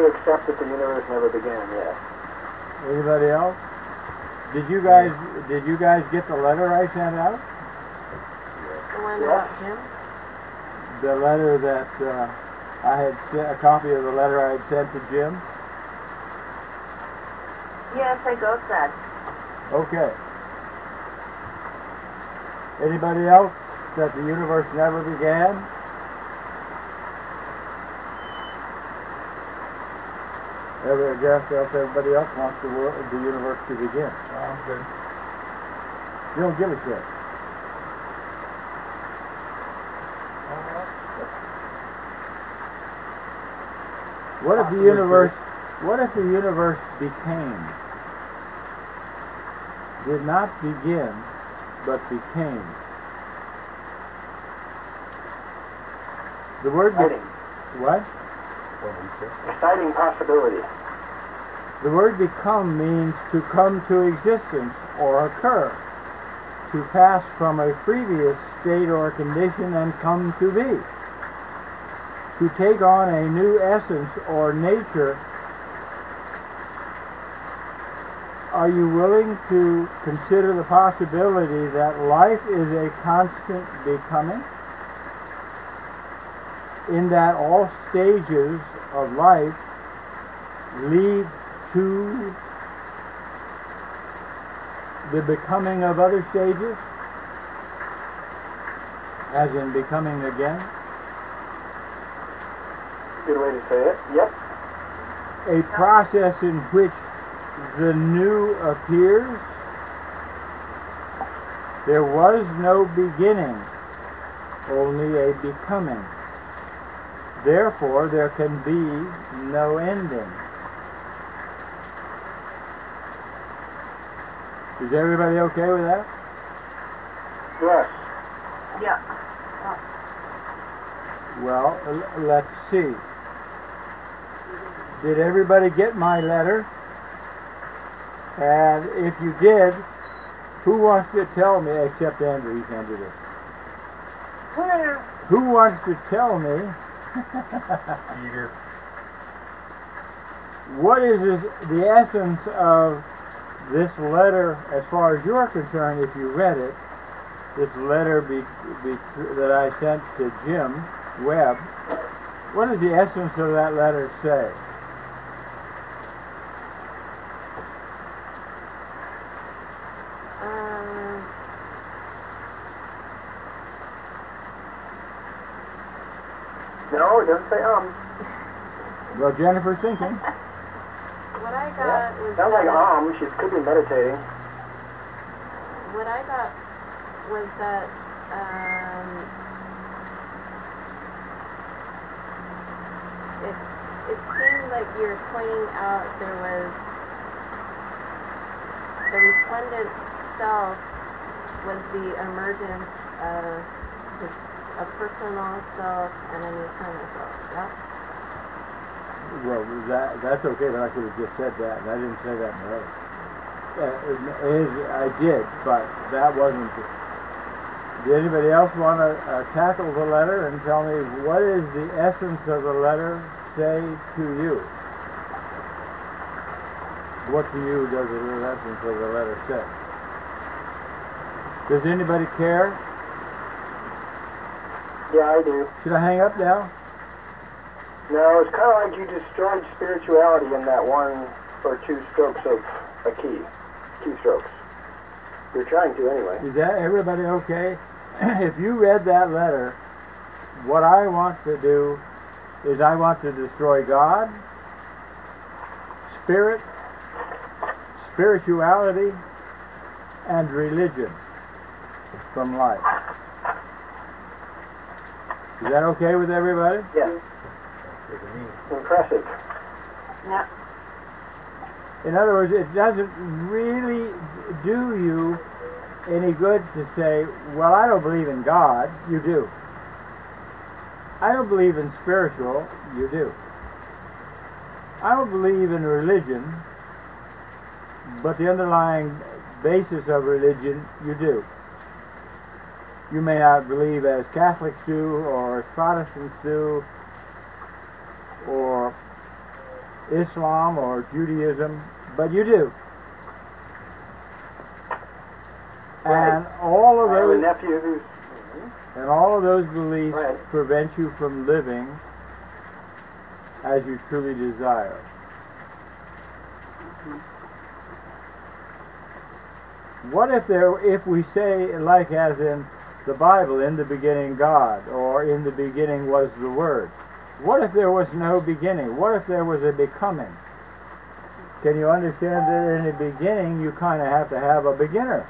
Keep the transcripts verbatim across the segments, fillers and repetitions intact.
to accept that the universe never began, yes. Anybody else? Did you guys did you guys get the letter I sent out? The one Yeah. about Jim? The letter that uh, I had sent, a copy of the letter I had sent to Jim? Yes, I got that. Okay. Anybody else that the universe never began? Every, I guess else everybody else wants the world, the universe to begin. Sounds good. You don't give a shit. What if the Possibly universe, what if the universe became? Did not begin, but became. The word be, Exciting. what? Exciting possibility. The word become means to come to existence or occur, to pass from a previous state or condition and come to be, to take on a new essence or nature. Are you willing to consider the possibility that life is a constant becoming? In that all stages of life lead to the becoming of other stages, as in becoming again? Good way to say it. Yep. A process in which the new appears. There was no beginning, only a becoming. Therefore, there can be no ending. Is everybody okay with that? Yes. Yeah. Well, l- let's see. Did everybody get my letter? And if you did, who wants to tell me, except Andrew, he can't do this. Who wants to tell me Eager. what is this, the essence of this letter, as far as you're concerned, if you read it, this letter be, be, that I sent to Jim Webb, what does the essence of that letter say? Um, No, it doesn't say um. Well, Jennifer's thinking. what I got was Sounds that like um. She could be meditating. what I got was that um, it's it seemed like you were pointing out there was the resplendent self was the emergence of the, a personal self and an eternal self. Yeah. Well, that that's okay, but I could have just said that, and I didn't say that in the letter. Uh, it is, I did, but that wasn't. Did anybody else want to uh, tackle the letter and tell me what is the essence of the letter say to you? What to you does the essence of the letter say? Does anybody care? Yeah, I do. Should I hang up now? No, it's kind of like you destroyed spirituality in that one or two strokes of a key. Keystrokes. You're trying to anyway. Is that everybody okay? If you read that letter, what I want to do is I want to destroy God, spirit, spirituality, and religion from life. Is that okay with everybody? Yes. Impressive. Yeah. In other words, it doesn't really do you any good to say, well, I don't believe in God. You do. I don't believe in spiritual. You do. I don't believe in religion, but the underlying basis of religion, you do. You may not believe as Catholics do, or as Protestants do, or Islam or Judaism, but you do. Right. And all of I have a those nephew who's and all of those beliefs Right. prevent you from living as you truly desire. What if there, if we say, like as in the Bible, in the beginning God, or in the beginning was the Word? What if there was no beginning? What if there was a becoming? Can you understand that in the beginning you kind of have to have a beginner?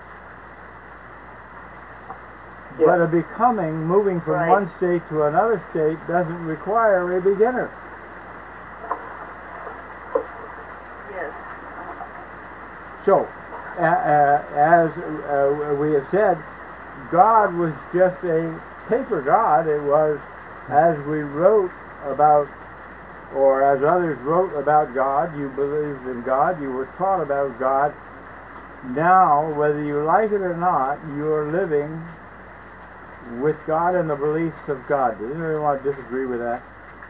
Yes. But a becoming, moving from Right. one state to another state, doesn't require a beginner. Yes. So, uh, uh, as uh, we have said, God was just a paper God. It was, as we wrote about, or as others wrote about God, you believed in God, you were taught about God. Now, whether you like it or not, you are living with God and the beliefs of God. Does anybody want to disagree with that?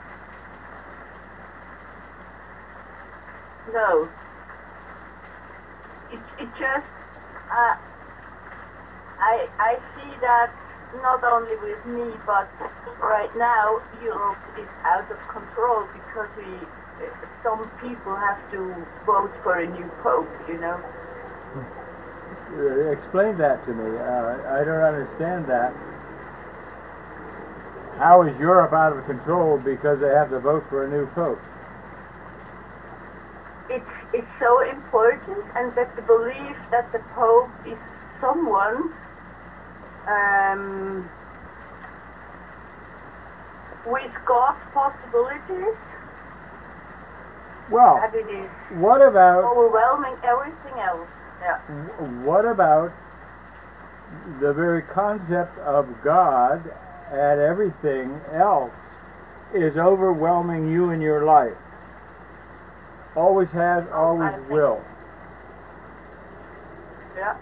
No. It, it just, uh, I, I see that not only with me, but right now Europe is out of control because we, uh, some people have to vote for a new pope, you know. Uh, explain that to me. Uh, I don't understand that. How is Europe out of control because they have to vote for a new pope? It's, it's so important, and that the belief that the pope is someone um, with God's possibilities, Well, that it is what about overwhelming everything else. Yeah. what about the very concept of God and everything else is overwhelming you in your life? Always has, always I think- will. Yeah.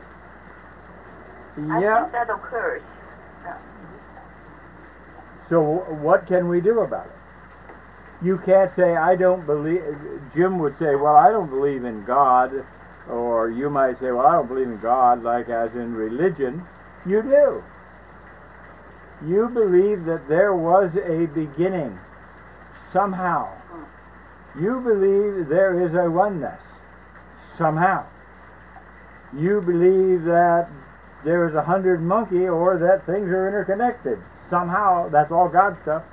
I Yeah. think that occurs. So what can we do about it? You can't say, I don't believe, Jim would say, well, I don't believe in God, or you might say, well, I don't believe in God, like as in religion. You do. You believe that there was a beginning, somehow. You believe there is a oneness, somehow. You believe that there is a hundred monkey, or that things are interconnected, somehow. That's all God stuff.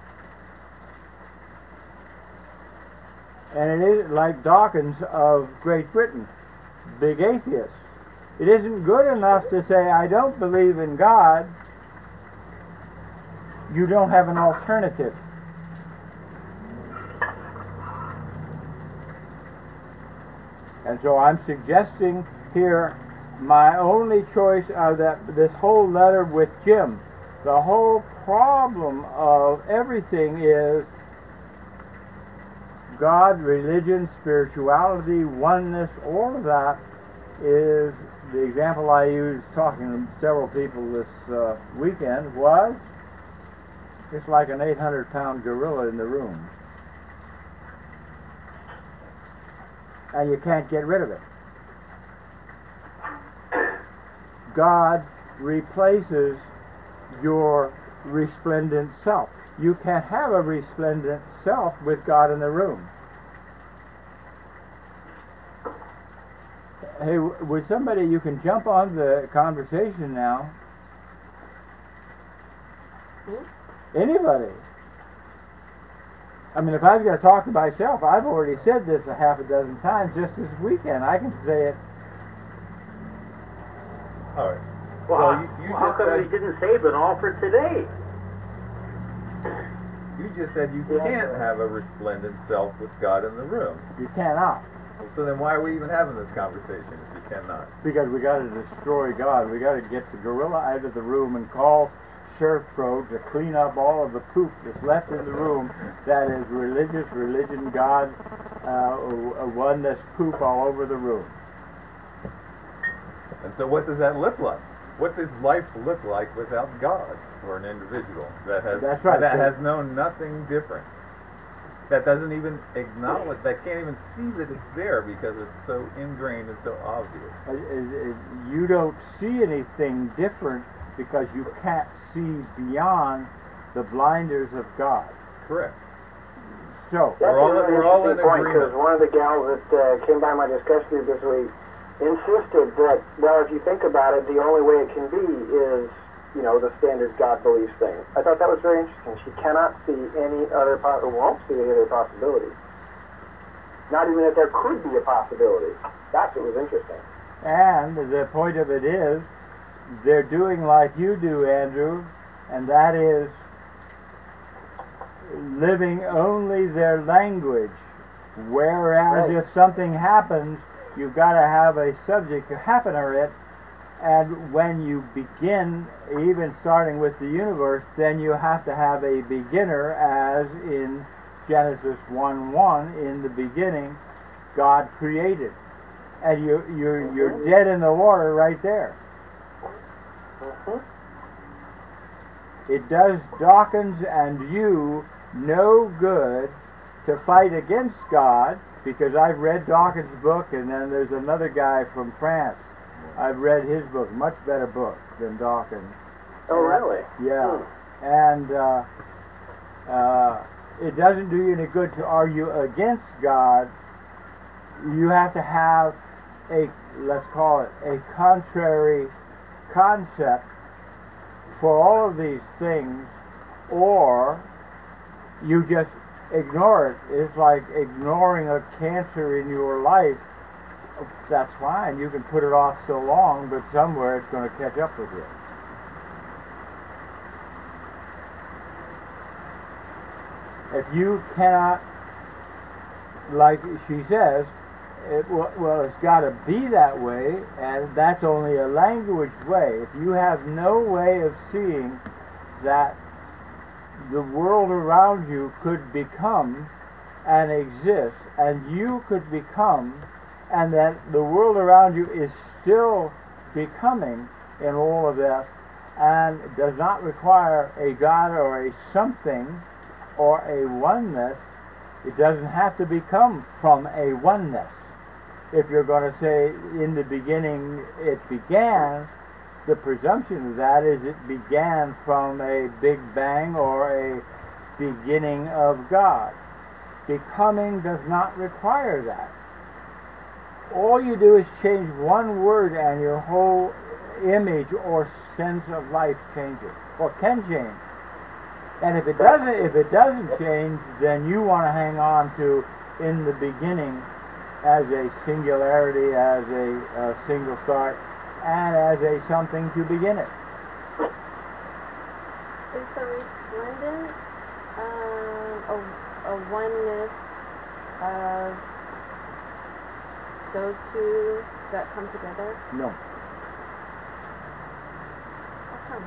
And it is like Dawkins of Great Britain, big atheist. It isn't good enough to say, I don't believe in God. You don't have an alternative. And so I'm suggesting here my only choice of that this whole letter with Jim. The whole problem of everything is God, religion, spirituality, oneness, all of that is the example I used talking to several people this uh, weekend was it's like an eight hundred pound gorilla in the room. And you can't get rid of it. God replaces your resplendent self. You can't have a resplendent self with God in the room. Hey, with somebody, you can jump on the conversation now. Hmm? Anybody. I mean, if I was going to talk to myself, I've already said this a half a dozen times just this weekend. I can say it. All right. Well, Well, how, you, you well, how just come said we didn't save an offer today? you just said you Yeah. can't have a resplendent self with God in the room. You cannot. So then why are we even having this conversation if you cannot? Because we got to destroy God. We got to get the gorilla out of the room and call Sheriff Crow to clean up all of the poop that's left in the room that is religious, religion, God, uh, oneness poop all over the room. And so what does that look like? What does life look like without God for an individual that has That's right. that has known nothing different? that doesn't even acknowledge, that can't even see that it's there because it's so ingrained and so obvious. Uh, uh, uh, You don't see anything different because you can't see beyond the blinders of God. Correct. So, That's We're all- a really we're all in interesting point, agreement. because one of the gals that uh, came by my discussion group this week insisted that, well, if you think about it, the only way it can be is, you know, the standard God believes thing. I thought that was very interesting. She cannot see any other, po- or won't see any other possibility. Not even that there could be a possibility. That's what was interesting. and the point of it is, they're doing like you do, Andrew, and that is living only their language. Whereas Right. if something happens, you've got to have a subject to happen or it, and when you begin, even starting with the universe, then you have to have a beginner, as in Genesis one one, in the beginning, God created. And you, you're, you're dead in the water right there. Mhm. It does Dawkins and you no good to fight against God, because I've read Dawkins' book, and then there's another guy from France. I've read his book, much better book than Dawkins. Oh, really? Yeah. Hmm. And uh, uh, it doesn't do you any good to argue against God. You have to have a, let's call it, a contrary concept for all of these things, or you just ignore it. It's like ignoring a cancer in your life. That's fine. You can put it off so long, but somewhere it's going to catch up with you. If you cannot, like she says, it, well, it's got to be that way, and that's only a language way. If you have no way of seeing that the world around you could become and exist, and you could become, and that the world around you is still becoming in all of this, and does not require a God or a something or a oneness, it doesn't have to become from a oneness. If you're going to say, in the beginning it began, the presumption of that is it began from a Big Bang or a beginning of God. Becoming does not require that. All you do is change one word and your whole image or sense of life changes, or can change. And if it doesn't, if it doesn't change, then you want to hang on to in the beginning as a singularity, as a, a single start, and as a something to begin it. Is the resplendence um, a, a oneness of those two that come together? No. How come?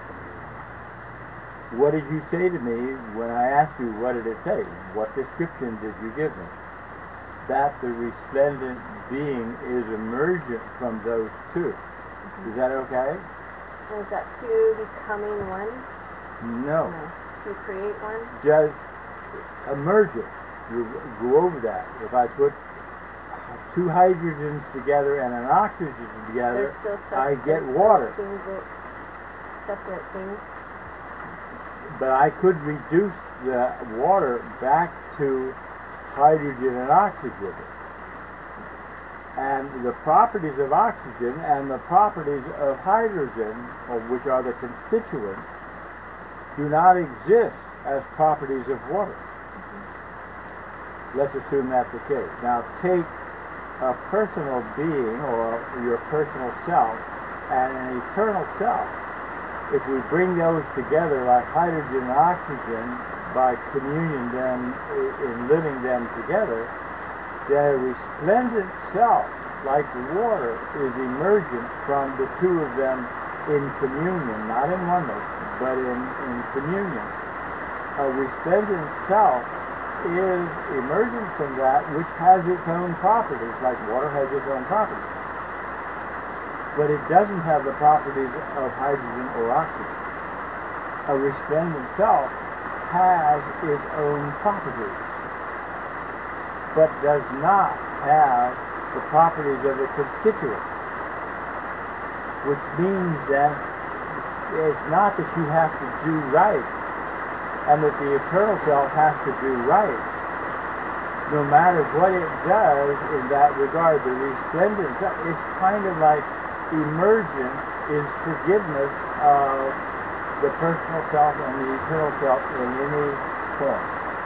What did you say to me when I asked you what did it say? What description did you give me? That the resplendent being is emergent from those two. Mm-hmm. Is that okay? And is that two becoming one? No. No. To create one? Just emergent. You go over that. If I put two hydrogens together and an oxygen together, They're still separate. I get they're water. Still single, separate things. But I could reduce the water back to hydrogen and oxygen. And the properties of oxygen and the properties of hydrogen, or which are the constituents, do not exist as properties of water. Mm-hmm. Let's assume that's the case. Now take a personal being, or your personal self, and an eternal self. If we bring those together like hydrogen and oxygen by communion them, in living them together, then a resplendent self, like water, is emergent from the two of them in communion, not in oneness, but in, in communion. A resplendent self is emergent from that which has its own properties, like water has its own properties. But it doesn't have the properties of hydrogen or oxygen. A resplendent self has its own properties. but does not have the properties of the constituent. Which means that it's not that you have to do right, and that the eternal self has to do right, no matter what it does in that regard. The resplendent self is kind of like emergent is forgiveness of the personal self and the eternal self in any form.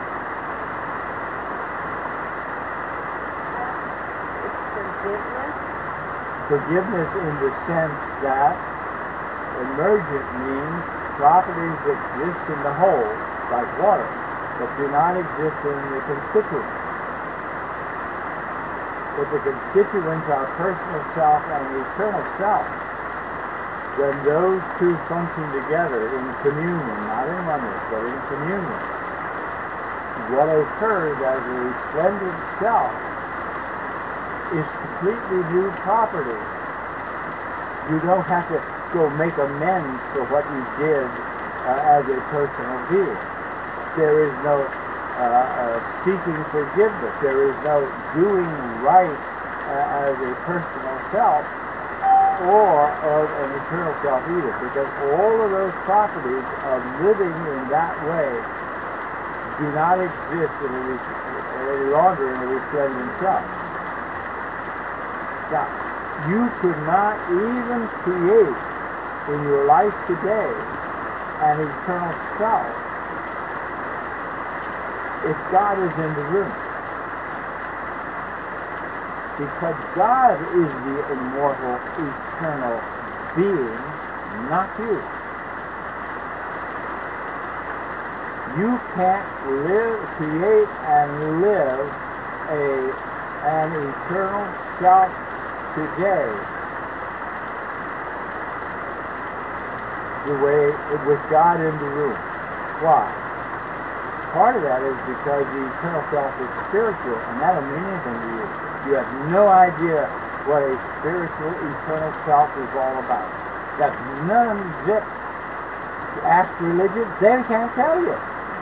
It's forgiveness. Forgiveness in the sense that emergent means properties that exist in the whole, like water, but do not exist in the constituents. But the constituents are personal self and eternal self. When those two function together in communion, not in oneness, but in communion, what occurs as a resplendent self is completely new property. You don't have to go make amends for what you did uh, as a personal being. There is no uh, uh, seeking forgiveness. There is no doing right uh, as a personal self or of an eternal self either, because all of those properties of living in that way do not exist in a, any longer in a resplendent self. Now, you could not even create in your life today an eternal self if God is in the room. Because God is the immortal, eternal being, not you. You can't live, create and live a, an eternal self today the way with God in the room. Why? Part of that is because the eternal self is spiritual, and that'll mean anything to you. You have no idea what a spiritual eternal self is all about. That's none of it. Ask religion, they can't tell you.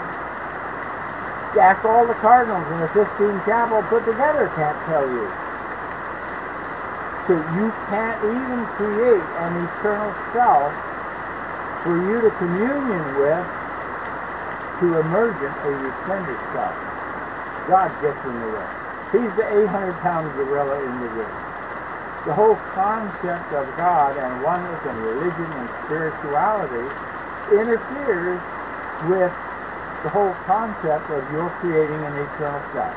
Ask all the cardinals in the Sistine Chapel put together can't tell you. So you can't even create an eternal self for you to communion with to emergent a resplendent self. God gets in the way. He's the eight hundred pound gorilla in the room. The whole concept of God and oneness and religion and spirituality interferes with the whole concept of your creating an eternal self.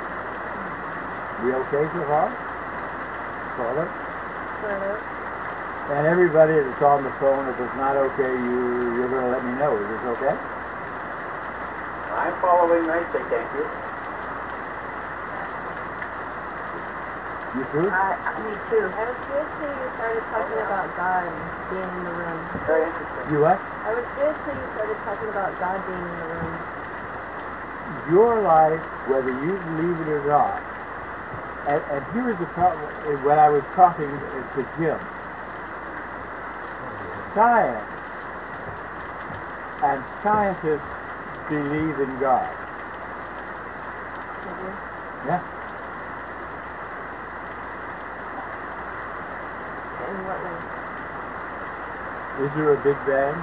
We okay so far? Sort of? Sort of. And everybody that's on the phone, if it's not okay, you, you're going to let me know. Is this okay? I'm following nicely, thank you. You too? I, me too. I was good till you started talking about God and being in the room. Very interesting. You what? I was good till you started talking about God being in the room. Your life, whether you believe it or not, and, and here's the problem, when I was talking to Jim, science and scientists believe in God. Did you? Yeah. In what way? Is there a Big Bang?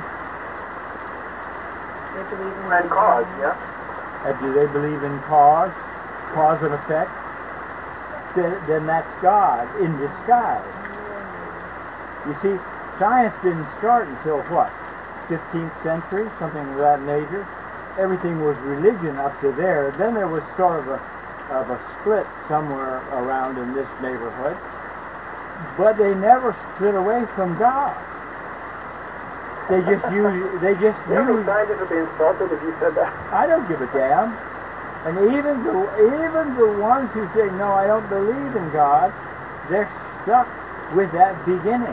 They believe in And the cause, Big yeah? And do they believe in cause? Cause and effect? Then, then that's God in disguise. You see, science didn't start until what? fifteenth century, something of that nature. Everything was religion up to there. Then there was sort of a, of a split somewhere around in this neighborhood. But they never split away from God. They just use, they just You know how many use, scientists would be insulted if you said that? I don't give a damn. And even the, even the ones who say, no, I don't believe in God, they're stuck with that beginning.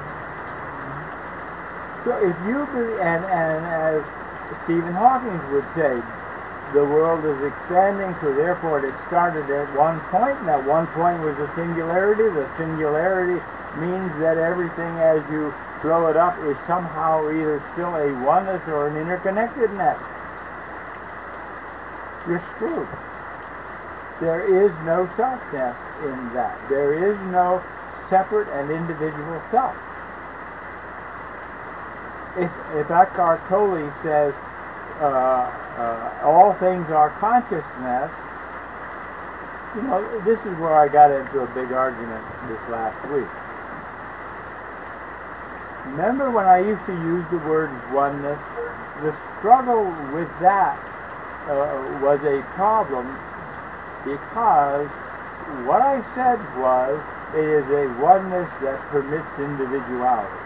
So if you believe, and, and as Stephen Hawking would say, the world is expanding, so therefore it started at one point, and that one point was a singularity. The singularity means that everything as you throw it up is somehow either still a oneness or an interconnectedness. You're screwed. There is no selfness in that. There is no separate and individual self. If, if Eckhart Tolle says uh, uh, all things are consciousness, you know, this is where I got into a big argument this last week. Remember when I used to use the word oneness? The struggle with that uh, was a problem because what I said was it is a oneness that permits individuality.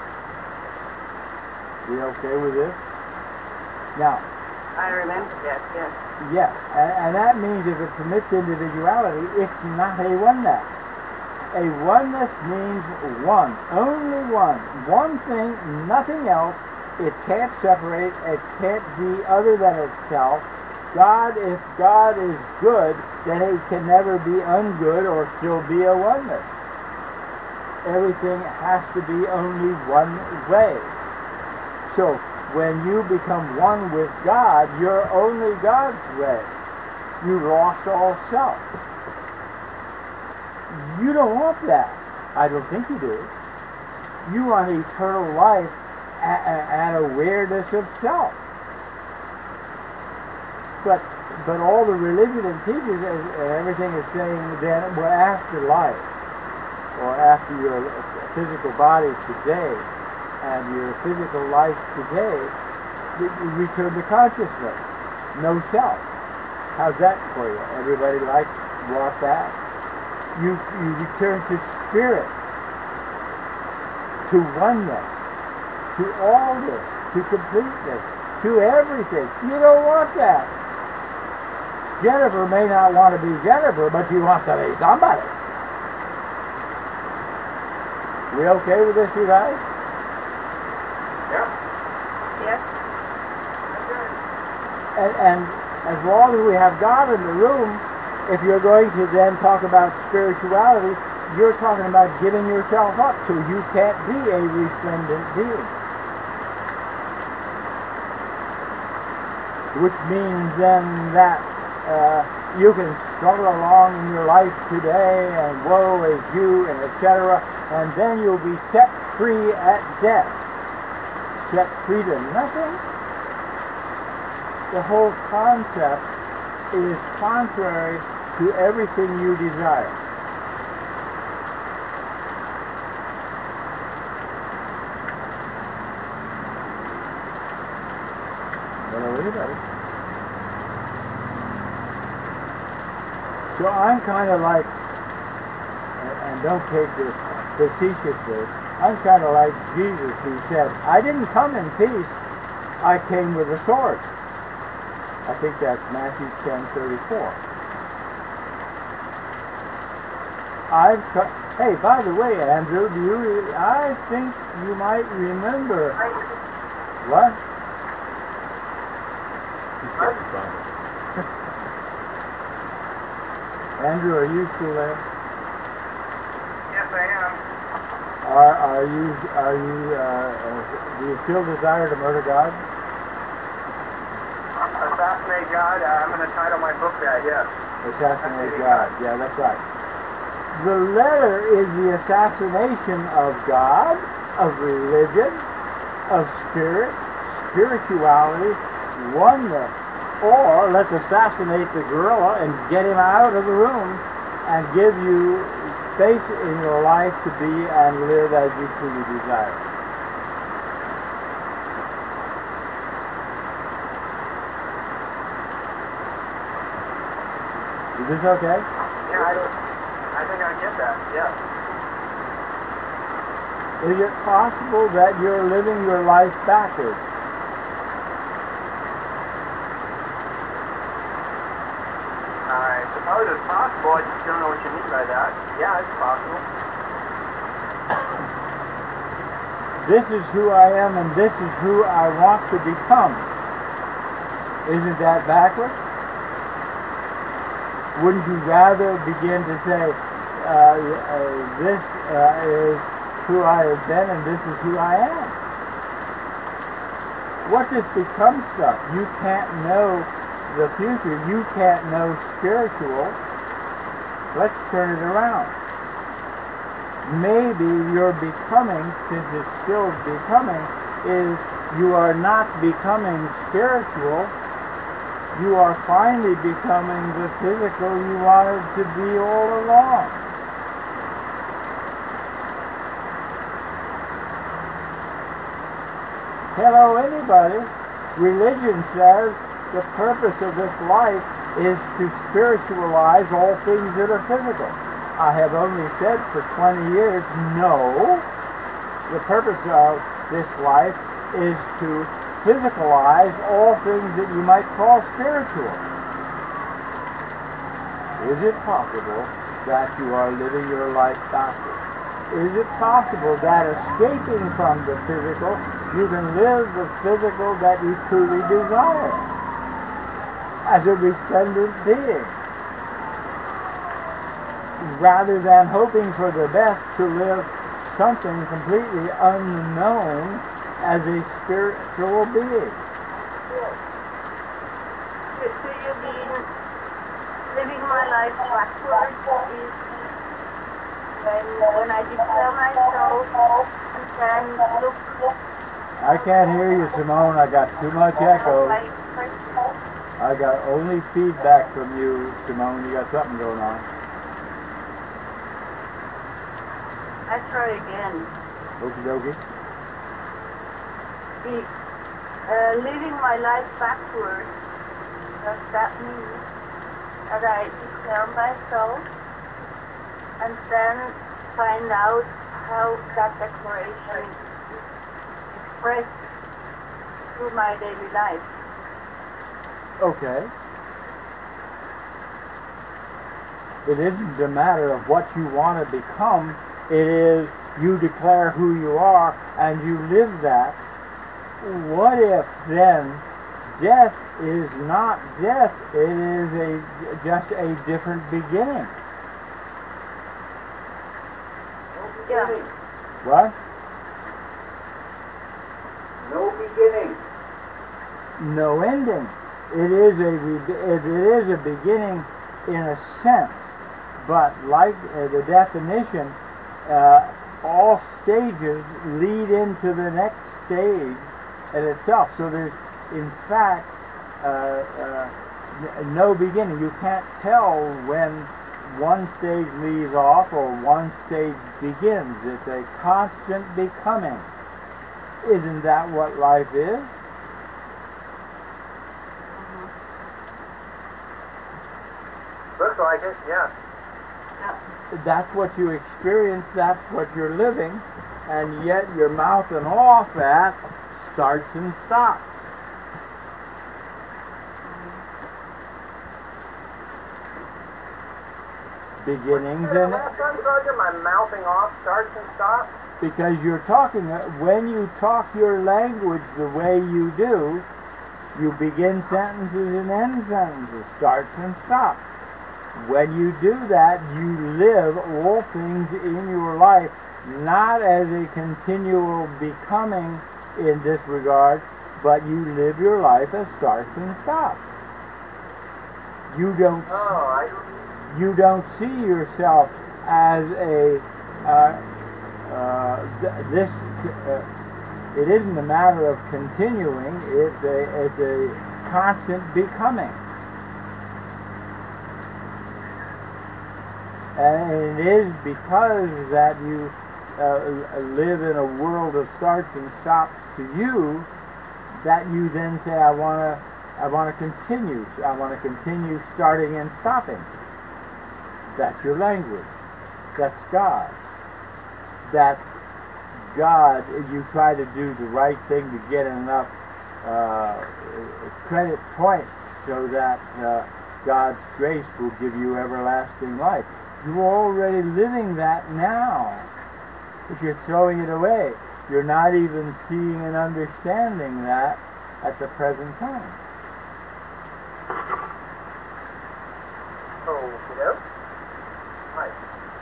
We okay with this? Now, I remember that, yes. yes, and, and that means if it permits individuality, it's not a oneness. A oneness means one, only one, one thing, nothing else. It can't separate, it can't be other than itself. God, if God is good, then it can never be ungood or still be a oneness. Everything has to be only one way. So, when you become one with God, you're only God's way. You lost all self. You don't want that. I don't think you do. You want eternal life and awareness of self. But but all the religion and teachers and everything is saying then, well, after life, or after your physical body today, and your physical life today, you return to consciousness, no self. How's that for you? Everybody like want that? You you return to spirit, to oneness, to allness, to completeness, to everything. You don't want that. Jennifer may not want to be Jennifer, but she wants to be somebody. We okay with this, you guys? Yeah. Yes. And, and as long as we have God in the room, if you're going to then talk about spirituality, you're talking about giving yourself up, so you can't be a resplendent being. Which means then that uh, you can struggle along in your life today, and woe is you, and et cetera, and then you'll be set free at death. Set free to nothing. The whole concept is contrary to everything you desire. Hello, everybody. So I'm kind of like, and, and don't take this facetiously, I'm kind of like Jesus, who said, I didn't come in peace, I came with a sword. I think that's Matthew ten thirty-four. I've co- hey, by the way, Andrew, do you really, I think you might remember. What? He's getting stronger. Andrew, are you still there? Yes, I am. Are, are you, are you, uh, uh, do you still desire to murder God? Assassinate God. Uh, I'm going to title my book that, yes. Assassinate God. Yeah, that's right. The letter is the assassination of God, of religion, of spirit, spirituality, oneness. Or let's assassinate the gorilla and get him out of the room and give you space in your life to be and live as you truly desire. Is this okay? Yeah, I, I think I get that, yeah. Is it possible that you're living your life backwards? I suppose it's possible. I just don't know what you mean by that. Yeah, it's possible. This is who I am and this is who I want to become. Isn't that backwards? Wouldn't you rather begin to say, uh, uh, this uh, is who I have been and this is who I am? What does become stuff? You can't know the future. You can't know spiritual. Let's turn it around. Maybe your becoming, since it's still becoming, is you are not becoming spiritual. You are finally becoming the physical you wanted to be all along. Hello, anybody. Religion says the purpose of this life is to spiritualize all things that are physical. I have only said for twenty years, no. The purpose of this life is to physicalize all things that you might call spiritual. Is it possible that you are living your life backwards? Is it possible that escaping from the physical, you can live the physical that you truly desire as a resplendent being, rather than hoping for the best to live something completely unknown as a spiritual being? Yes. Do, do you mean living my life backwards is when, when I declare myself and then look... I can't hear you, Simone. I got too much echo. I got only feedback from you, Simone. You got something going on. I try again. Okie dokie. The, uh, living my life backwards, does that mean that I declare myself and then find out how that declaration is expressed through my daily life? Okay. It isn't a matter of what you want to become. It is you declare who you are and you live that. What if then death is not death? It is a just a different beginning. Yeah. What? No beginning. No ending. It is a re- it is a beginning in a sense, but like uh, the definition, uh, all stages lead into the next stage in itself. So there's, in fact, uh, uh, n- no beginning. You can't tell when one stage leaves off or one stage begins. It's a constant becoming. Isn't that what life is? Looks like it, yeah. That's what you experience, that's what you're living, and yet you're mouthing off at starts and stops. Beginnings and... Last time, Sergeant, my mouthing off starts and stops? Because you're talking, when you talk your language the way you do, you begin sentences and end sentences, starts and stops. When you do that, you live all things in your life not as a continual becoming in this regard, but you live your life as starts and stops. You don't. Oh, I... You don't see yourself as a uh, uh, th- this. Uh, it isn't a matter of continuing. It's a it's a constant becoming. And it is because that you uh, live in a world of starts and stops to you that you then say, I want to I want to continue. I want to continue starting and stopping. That's your language. That's God. That's God. You try to do the right thing to get enough uh, credit points so that uh, God's grace will give you everlasting life. You're already living that now, but you're throwing it away. You're not even seeing and understanding that at the present time. Oh, you know? Right.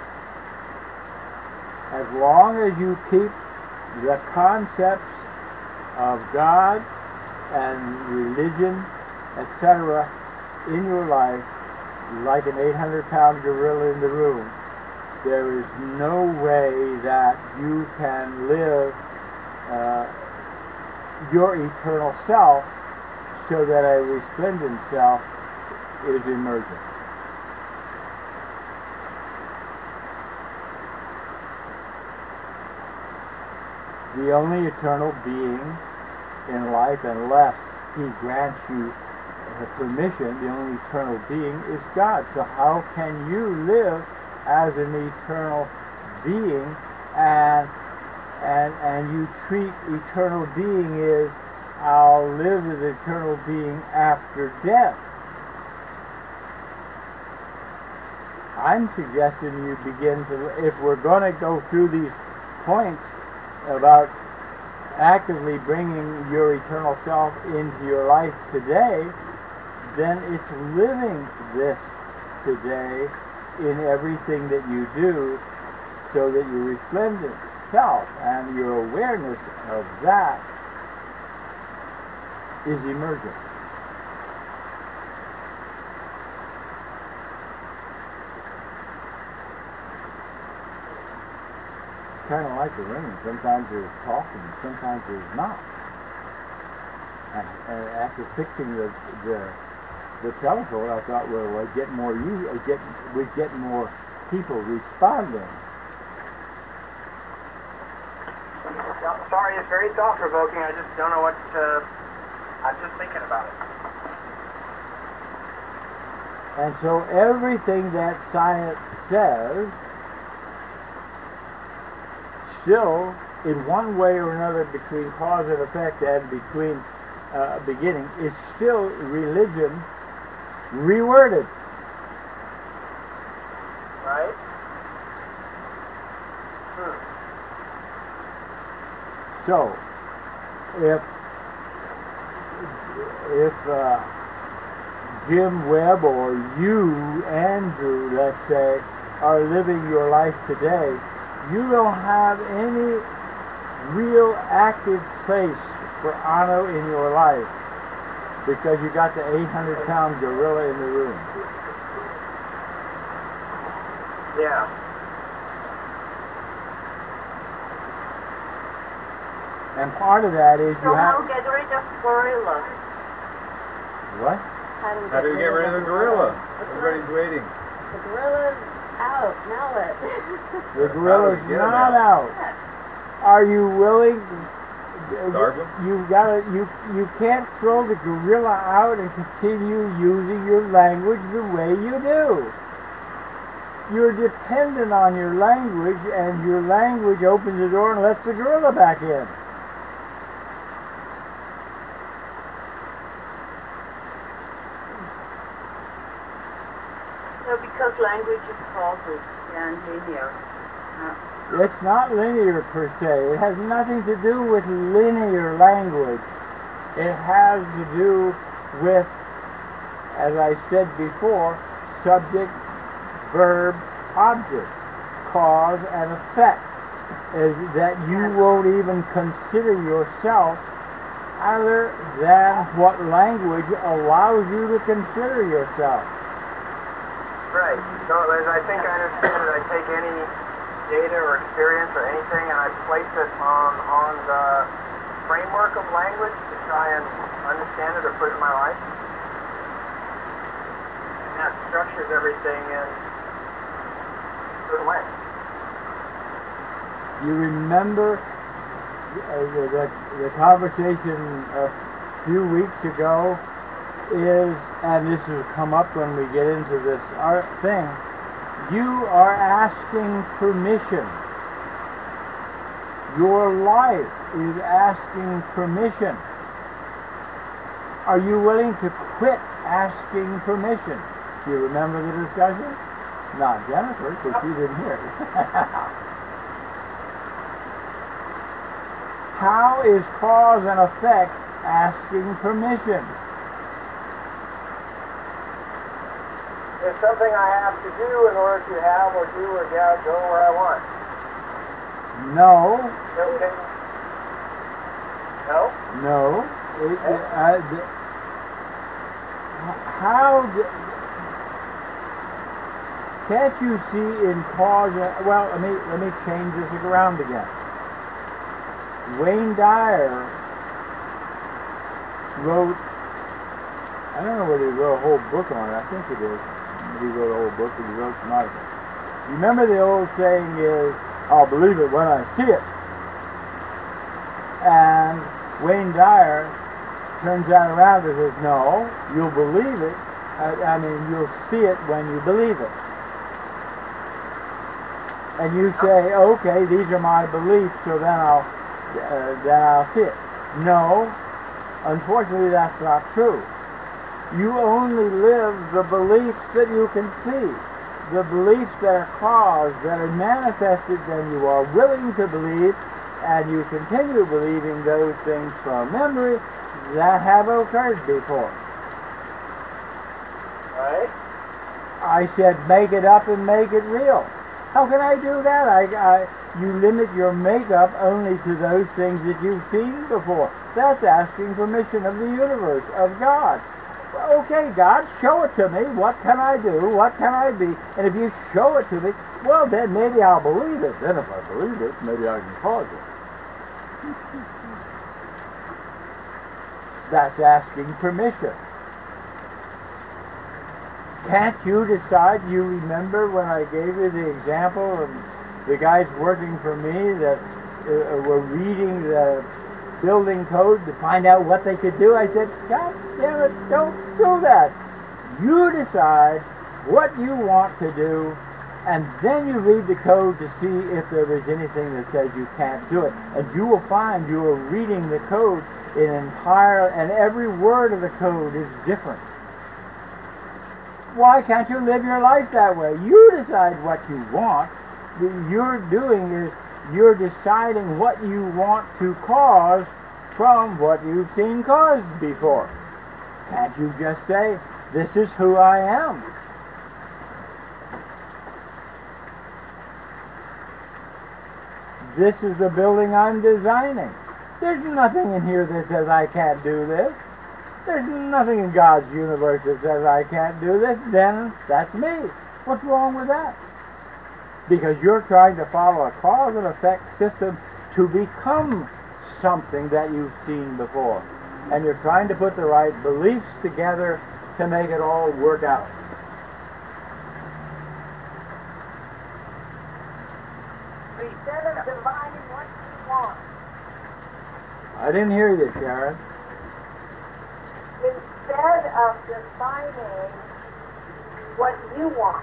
As long as you keep the concepts of God and religion, et cetera, in your life like an eight hundred pound gorilla in the room. There is no way that you can live uh, your eternal self so that a resplendent self is emergent. The only eternal being in life, unless he grants you permission, the only eternal being is God. So how can you live as an eternal being and and and you treat eternal being as I'll live as eternal being after death? I'm suggesting you begin to, if we're going to go through these points about actively bringing your eternal self into your life today, then it's living this today in everything that you do, so that your resplendent self and your awareness of that is emergent. Kind of like the ring. Sometimes there's talking, sometimes there's not. And, and after fixing the, the the telephone, I thought, well, I'd get more you, I'd get, we'd get more people responding. I'm sorry, it's very thought-provoking. I just don't know what to... I'm just thinking about it. And so everything that science says, still, in one way or another, between cause and effect and between uh, beginning, is still religion reworded. Right? Hmm. So, if if uh, Jim Webb or you, Andrew, let's say, are living your life today, you don't have any real active place for Anno in your life because you got the eight hundred pound gorilla in the room. Yeah. And part of that is So you how have... get rid of gorilla? What? How do we How do we get rid of the gorilla? Everybody's waiting. The gorilla's out. Now what? The gorilla's How do we get him not out? out. Are you willing... Starve him? You gotta, you, you can't throw the gorilla out and continue using your language the way you do. You're dependent on your language, and your language opens the door and lets the gorilla back in. So because language is causal and linear. Uh, It's not linear per se. It has nothing to do with linear language. It has to do with, as I said before, subject, verb, object, cause and effect. Is that you won't even consider yourself other than what language allows you to consider yourself. Right. So as I think I understand it, I take any data or experience or anything and I place it on, on the framework of language to try and understand it or put it in my life. And that structures everything in a certain way. You remember uh, the, the, the conversation a few weeks ago is, and this will come up when we get into this art thing, you are asking permission. Your life is asking permission. Are you willing to quit asking permission? Do you remember the discussion? Not Jennifer, because she didn't hear it. How is cause and effect asking permission? It's something I have to do in order to have or do or get, go where I want. No. Okay. No? No. It, it, uh, the, how do, can't you see in cause and, well, let me, let me change this around again. Wayne Dyer wrote, I don't know whether he wrote a whole book on it, I think it is. He wrote a whole book, but he wrote some articles. You remember the old saying is, I'll believe it when I see it. And Wayne Dyer turns that around and says, no, you'll believe it. I, I mean, you'll see it when you believe it. And you say, okay, these are my beliefs, so then I'll, uh, then I'll see it. No, unfortunately, that's not true. You only live the beliefs that you can see. The beliefs that are caused, that are manifested, then you are willing to believe, and you continue believing those things from memory that have occurred before. Right? I said make it up and make it real. How can I do that? I, I, you limit your makeup only to those things that you've seen before. That's asking permission of the universe, of God. Okay, God, show it to me. What can I do? What can I be? And if you show it to me, well, then maybe I'll believe it. Then if I believe it, maybe I can cause it. That's asking permission. Can't you decide? You remember when I gave you the example of the guys working for me that uh, were reading the building code to find out what they could do? I said, God damn it, don't do that. You decide what you want to do, and then you read the code to see if there is anything that says you can't do it. And you will find you are reading the code in entire, and every word of the code is different. Why can't you live your life that way? You decide what you want. What you're doing is you're deciding what you want to cause from what you've seen caused before. Can't you just say, this is who I am? This is the building I'm designing. There's nothing in here that says I can't do this. There's nothing in God's universe that says I can't do this. Then that's me. What's wrong with that? Because you're trying to follow a cause and effect system to become something that you've seen before. And you're trying to put the right beliefs together to make it all work out. Instead of defining what you want, I didn't hear you, Sharon. instead of defining what you want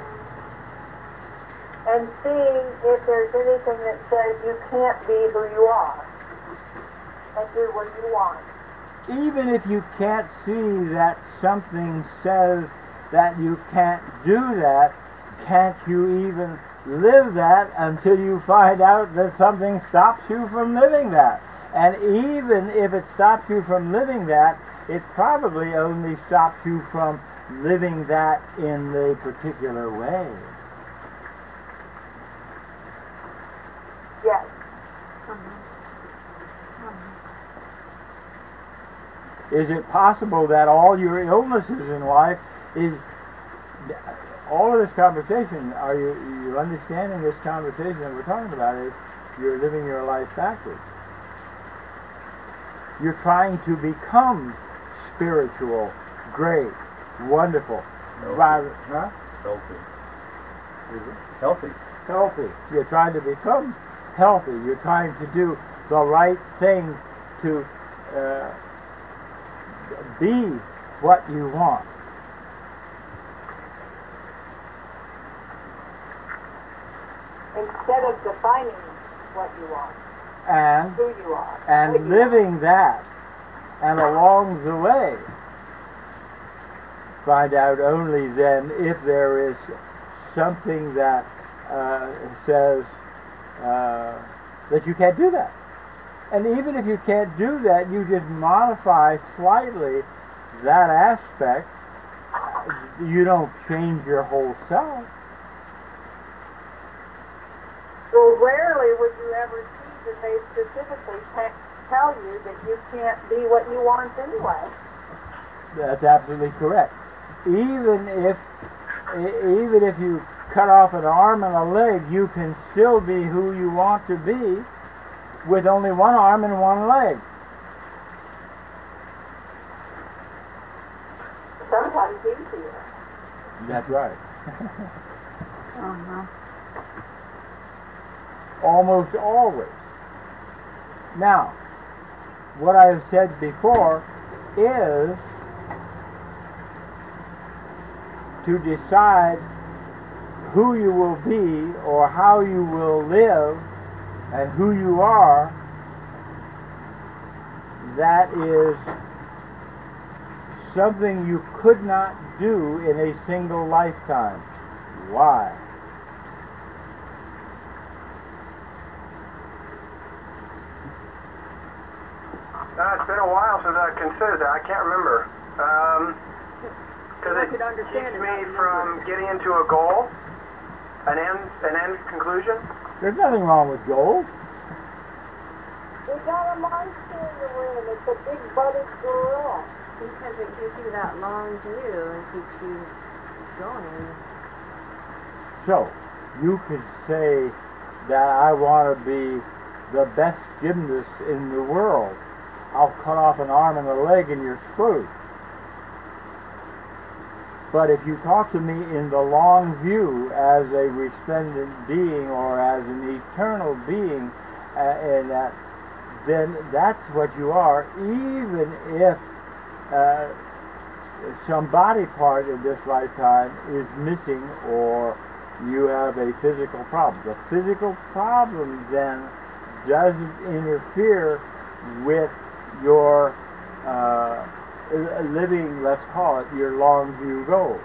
and seeing if there's anything that says you can't be who you are and do what you want. Even if you can't see that something says that you can't do that, can't you even live that until you find out that something stops you from living that? And even if it stops you from living that, it probably only stops you from living that in the particular way. Yes. Is it possible that all your illnesses in life is, all of this conversation, are you, you understanding this conversation that we're talking about is you're living your life backwards. You're trying to become spiritual, great, wonderful, Healthy. rather, huh? Healthy. Healthy. Healthy. You're trying to become healthy. You're trying to do the right thing to uh, be what you want. Instead of defining what you want, And who you are. what and you living that, and along the way, find out only then if there is something that uh, says uh, that you can't do that. And even if you can't do that, you just modify slightly that aspect. You don't change your whole self. Well, rarely would you ever see that they specifically te- tell you that you can't be what you want anyway. That's absolutely correct. even if e- even if you cut off an arm and a leg, you can still be who you want to be with only one arm and one leg. Sometimes easier. That's right. Uh-huh. Almost always. Now, what I have said before is to decide who you will be or how you will live and who you are. That is something you could not do in a single lifetime. Why? Uh, it's been a while since I considered that. I can't remember. Um, because I it could understand keeps it, not me remember from it. getting into a goal, an end, an end conclusion. There's nothing wrong with goals. You got a monster in the room. It's a big butted giraffe. Because it gives you that long view and keeps you going. So, you could say that I want to be the best gymnast in the world. I'll cut off an arm and a leg and you're screwed. But if you talk to me in the long view as a resplendent being or as an eternal being, uh, and that, then that's what you are, even if uh, some body part in this lifetime is missing or you have a physical problem. The physical problem then doesn't interfere with your uh, living, let's call it, your long view goals.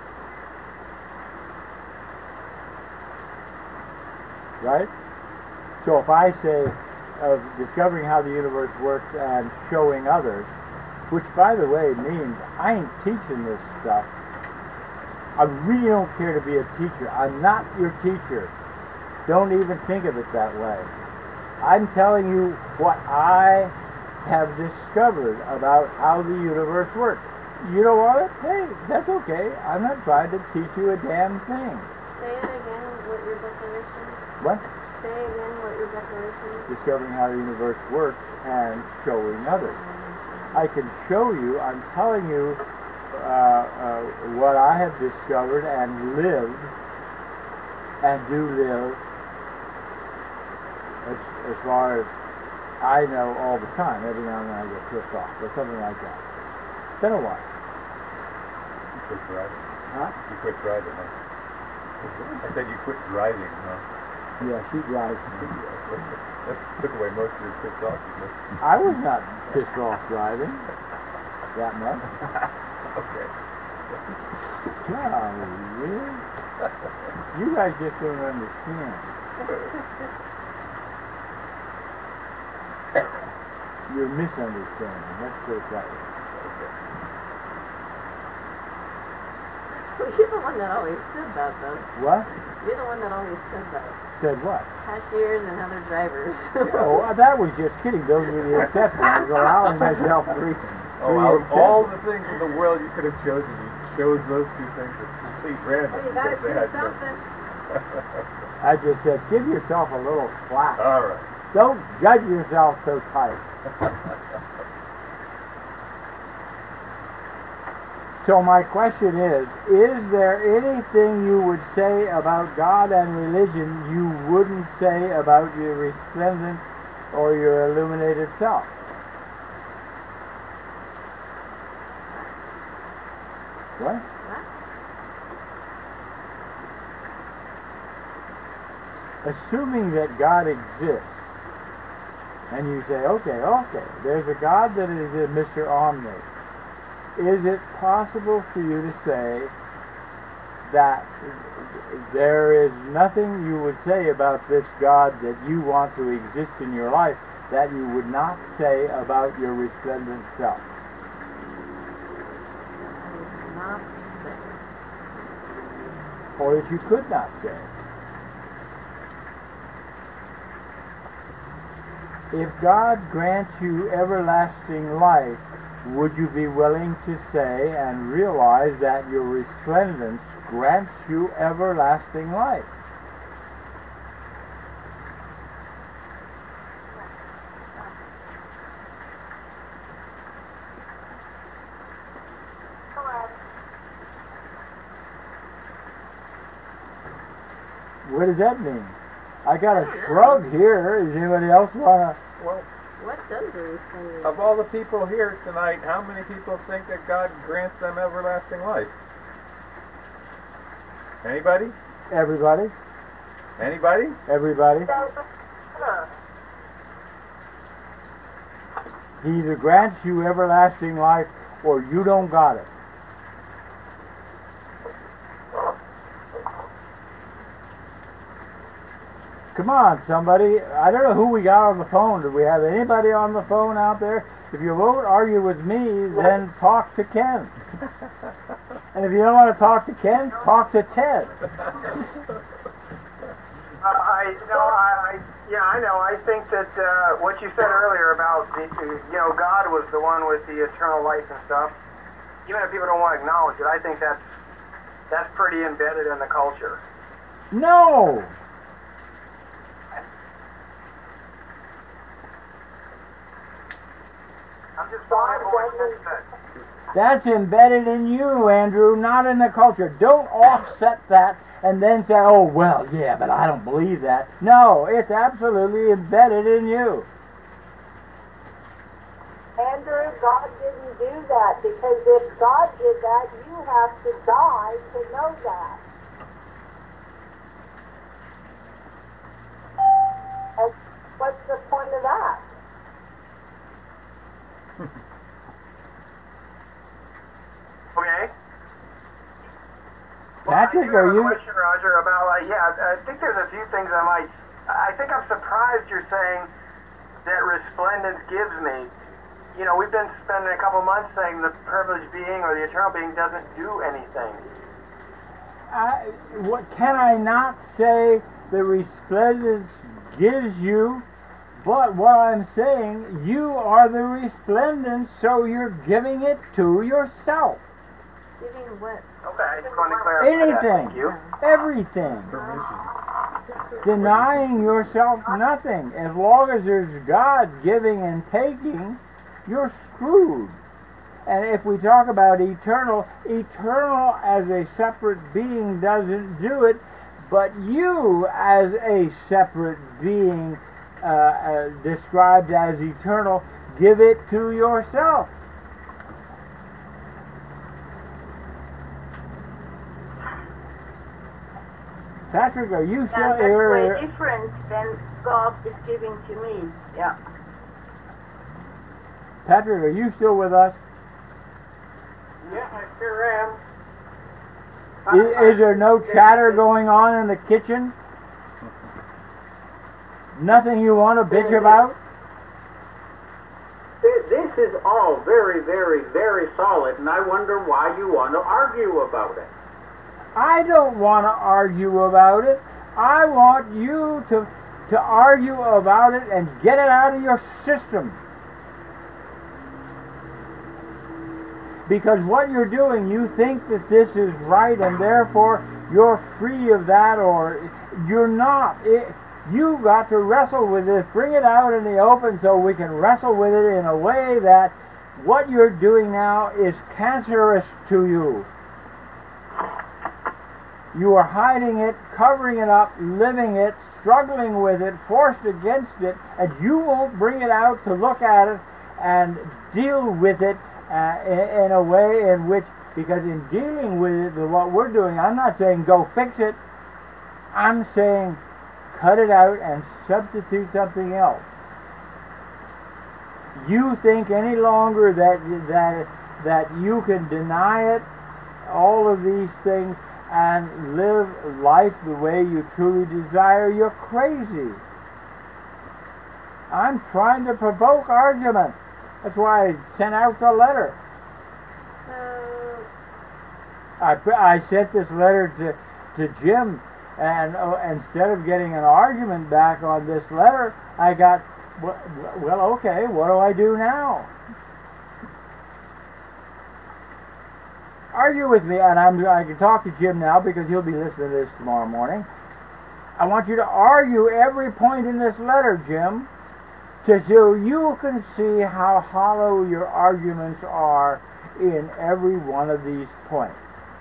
Right? So if I say of discovering how the universe works and showing others, which by the way means I ain't teaching this stuff. I really don't care to be a teacher. I'm not your teacher. Don't even think of it that way. I'm telling you what I have discovered about how the universe works. You don't want it? Hey, that's okay. I'm not trying to teach you a damn thing. Say it again, what your declaration is. What? Say again what your declaration is. Discovering how the universe works and showing others. I can show you, I'm telling you uh, uh, what I have discovered and lived and do live as, as far as I know all the time. Every now and then I get pissed off or something like that. It's been a while. You quit driving. Huh? You quit driving, huh? I said you quit driving, huh? Yeah, she drives me. That took away most of your piss offness. I was not pissed off driving that much. Okay. God, really? You guys just don't understand. You're misunderstanding. Let's put it that way. You're the one that always said that, though. What? You're the one that always said that. Said what? Cashiers and other drivers. Oh, that was just kidding. Those were the exceptions. I was allowing myself three. Oh, three out of exceptions. all the things in the world you could have chosen, you chose those two things at complete random. Well, you gotta because they choose had no- something. I just said, give yourself a little slack. All right. Don't judge yourself so tight. So my question is, is there anything you would say about God and religion you wouldn't say about your resplendent or your illuminated self? What? What? Assuming that God exists, and you say, okay, okay, there's a God that is a Mister Omni. Is it possible for you to say that there is nothing you would say about this God that you want to exist in your life that you would not say about your resplendent self? I would not say. Or that you could not say? If God grants you everlasting life, would you be willing to say and realize that your resplendence grants you everlasting life? What does that mean? I got a shrug here. Does anybody else want to? Well, What does the resplendent? of all the people here tonight, how many people think that God grants them everlasting life? Anybody? Everybody? Anybody? Everybody? He either grants you everlasting life or you don't got it. Come on, somebody. I don't know who we got on the phone. Do we have anybody on the phone out there? If you won't argue with me, then talk to Ken. And if you don't want to talk to Ken, talk to Ted. Uh, I, you know, I, I, yeah, I know. I think that uh, what you said earlier about the, you know, God was the one with the eternal life and stuff. Even if people don't want to acknowledge it, I think that's that's pretty embedded in the culture. No! I'm just following what you said. That's embedded in you, Andrew, not in the culture. Don't offset that and then say, oh, well, yeah, but I don't believe that. No, it's absolutely embedded in you. Andrew, God didn't do that, because if God did that, you have to die to know that. And what's the point of that? Okay. Patrick, well, I are do you... have a question, Roger, about, like, yeah, I think there's a few things I might, I think I'm surprised you're saying that resplendence gives me. You know, we've been spending a couple months saying the privileged being or the eternal being doesn't do anything. I, what, can I not say the resplendence gives you, but what I'm saying, you are the resplendence, so you're giving it to yourself. Giving what? Okay, I just wanted to clarify that. Anything. Thank you. Everything. Permission. Denying yourself nothing. As long as there's God giving and taking, you're screwed. And if we talk about eternal, eternal as a separate being doesn't do it, but you as a separate being uh, uh, described as eternal, give it to yourself. Patrick, are you still Yeah, that's here? way different than God is giving to me. Yeah. Patrick, are you still with us? Yeah, I sure am. Is, is there no chatter going on in the kitchen? Nothing you want to bitch about? This is all very, very, very solid, and I wonder why you want to argue about it. I don't want to argue about it. I want you to, to argue about it and get it out of your system. Because what you're doing, you think that this is right and therefore you're free of that, or you're not. It, you got to wrestle with this. Bring it out in the open so we can wrestle with it in a way that what you're doing now is cancerous to you. You are hiding it, covering it up, living it, struggling with it, forced against it, and you won't bring it out to look at it and deal with it uh, in, in a way in which, because in dealing with it, what we're doing, I'm not saying go fix it, I'm saying cut it out and substitute something else. You think any longer that that that you can deny it, all of these things, and live life the way you truly desire, you're crazy. I'm trying to provoke argument. That's why I sent out the letter. So, I, I sent this letter to, to Jim, and uh, instead of getting an argument back on this letter, I got, well, okay, what do I do now? argue with me, and I'm, I can talk to Jim now because he'll be listening to this tomorrow morning. I want you to argue every point in this letter, Jim, to so you can see how hollow your arguments are in every one of these points.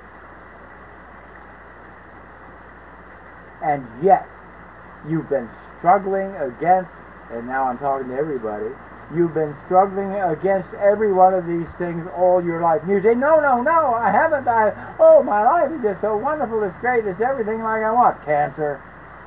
And yet, you've been struggling against, and now I'm talking to everybody, you've been struggling against every one of these things all your life. And you say, no, no, no, I haven't. I, oh, my life is just so wonderful, it's great, it's everything like I want. Cancer.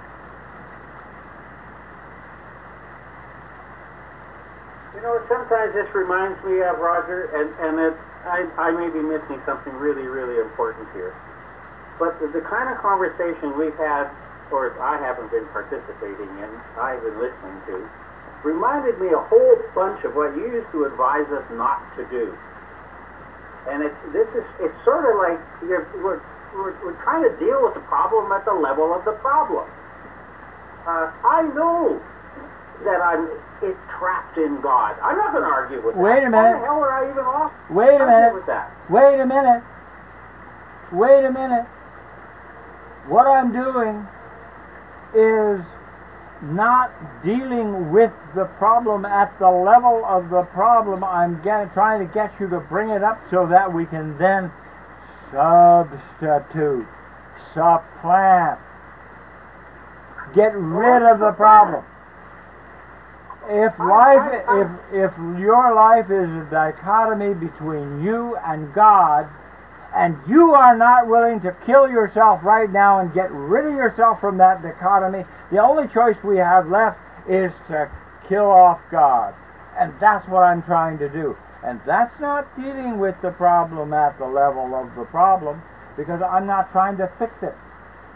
You know, sometimes this reminds me of, Roger, and, and it, I, I may be missing something really, really important here. But the, the kind of conversation we've had, or I haven't been participating in, I've been listening to, reminded me a whole bunch of what you used to advise us not to do. And it's, this is, it's sort of like you're, we're, we're, we're trying to deal with the problem at the level of the problem. Uh, I know that I'm it trapped in God. I'm not going to argue with that. Wait a minute. How the hell would I even off? Wait a minute. With that? Wait a minute. Wait a minute. What I'm doing is not dealing with the problem at the level of the problem. I'm get, trying to get you to bring it up so that we can then substitute, supplant, get rid of the problem. If life, if if your life is a dichotomy between you and God, and you are not willing to kill yourself right now and get rid of yourself from that dichotomy, the only choice we have left is to kill off God. And that's what I'm trying to do. And that's not dealing with the problem at the level of the problem, because I'm not trying to fix it.